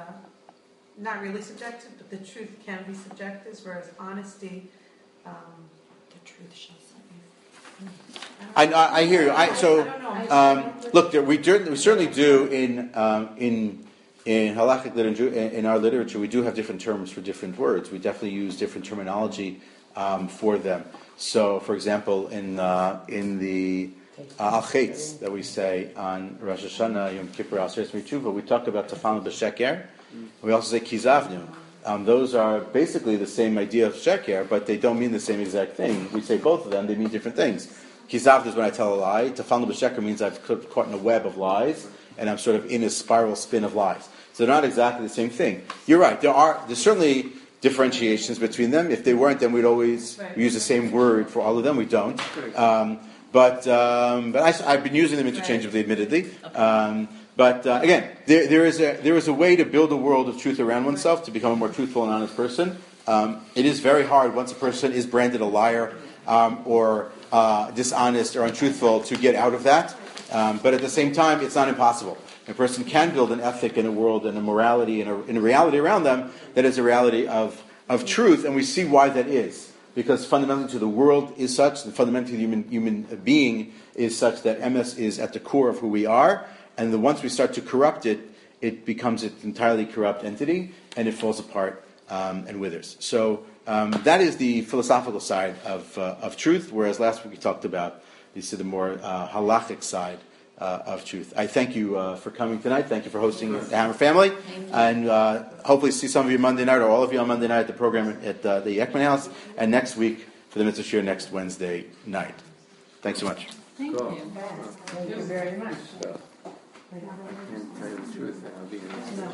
not really subjective, but the truth can be subjective, whereas honesty, um, the truth shall set you. I, I, I hear you. I, so, I don't know. um, look, there, we, do, we certainly do in um, in in halakhic literature, in, in our literature, we do have different terms for different words. We definitely use different terminology um, for them. So, for example, in uh, in the uh, al chetz that we say on Rosh Hashanah, Yom Kippur, Al Seres Mitzvah, we talk about tafanu b'sheker. We also say kizavnu. Um, those are basically the same idea of sheker, but they don't mean the same exact thing. We say both of them; they mean different things. Kizavnu is when I tell a lie. Tafanu b'sheker means I've caught in a web of lies, and I'm sort of in a spiral spin of lies. So they're not exactly the same thing. You're right. There are there's certainly differentiations between them. If they weren't, then we'd always we use the same word for all of them. We don't. Um, but um, but I, I've been using them interchangeably, admittedly. Um, but uh, again, there, there is a there is a way to build a world of truth around oneself to become a more truthful and honest person. Um, it is very hard once a person is branded a liar um, or uh, dishonest or untruthful to get out of that. Um, but at the same time, it's not impossible. A person can build an ethic in a world and a morality and a, and a reality around them that is a reality of, of truth, and we see why that is. Because fundamentally to the world is such, and fundamentally the human, human being is such that M S is at the core of who we are, and the, once we start to corrupt it, it becomes an entirely corrupt entity, and it falls apart um, and withers. So um, that is the philosophical side of, uh, of truth, whereas last week we talked about this is the more uh, halachic side Uh, of truth. I thank you uh, for coming tonight. Thank you for hosting the Hammer family, and uh, hopefully see some of you Monday night, or all of you on Monday night at the program at uh, the Ekman House, and next week for the Mitzvah Shir next Wednesday night. Thanks so much. Thank Cool. you. Thank you very much. So, I can't tell you the truth. I'll be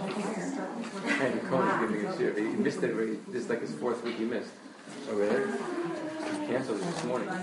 Hey, Nicole is giving us here. He missed it already. This is like his fourth week he missed. Oh, really? Canceled it this morning.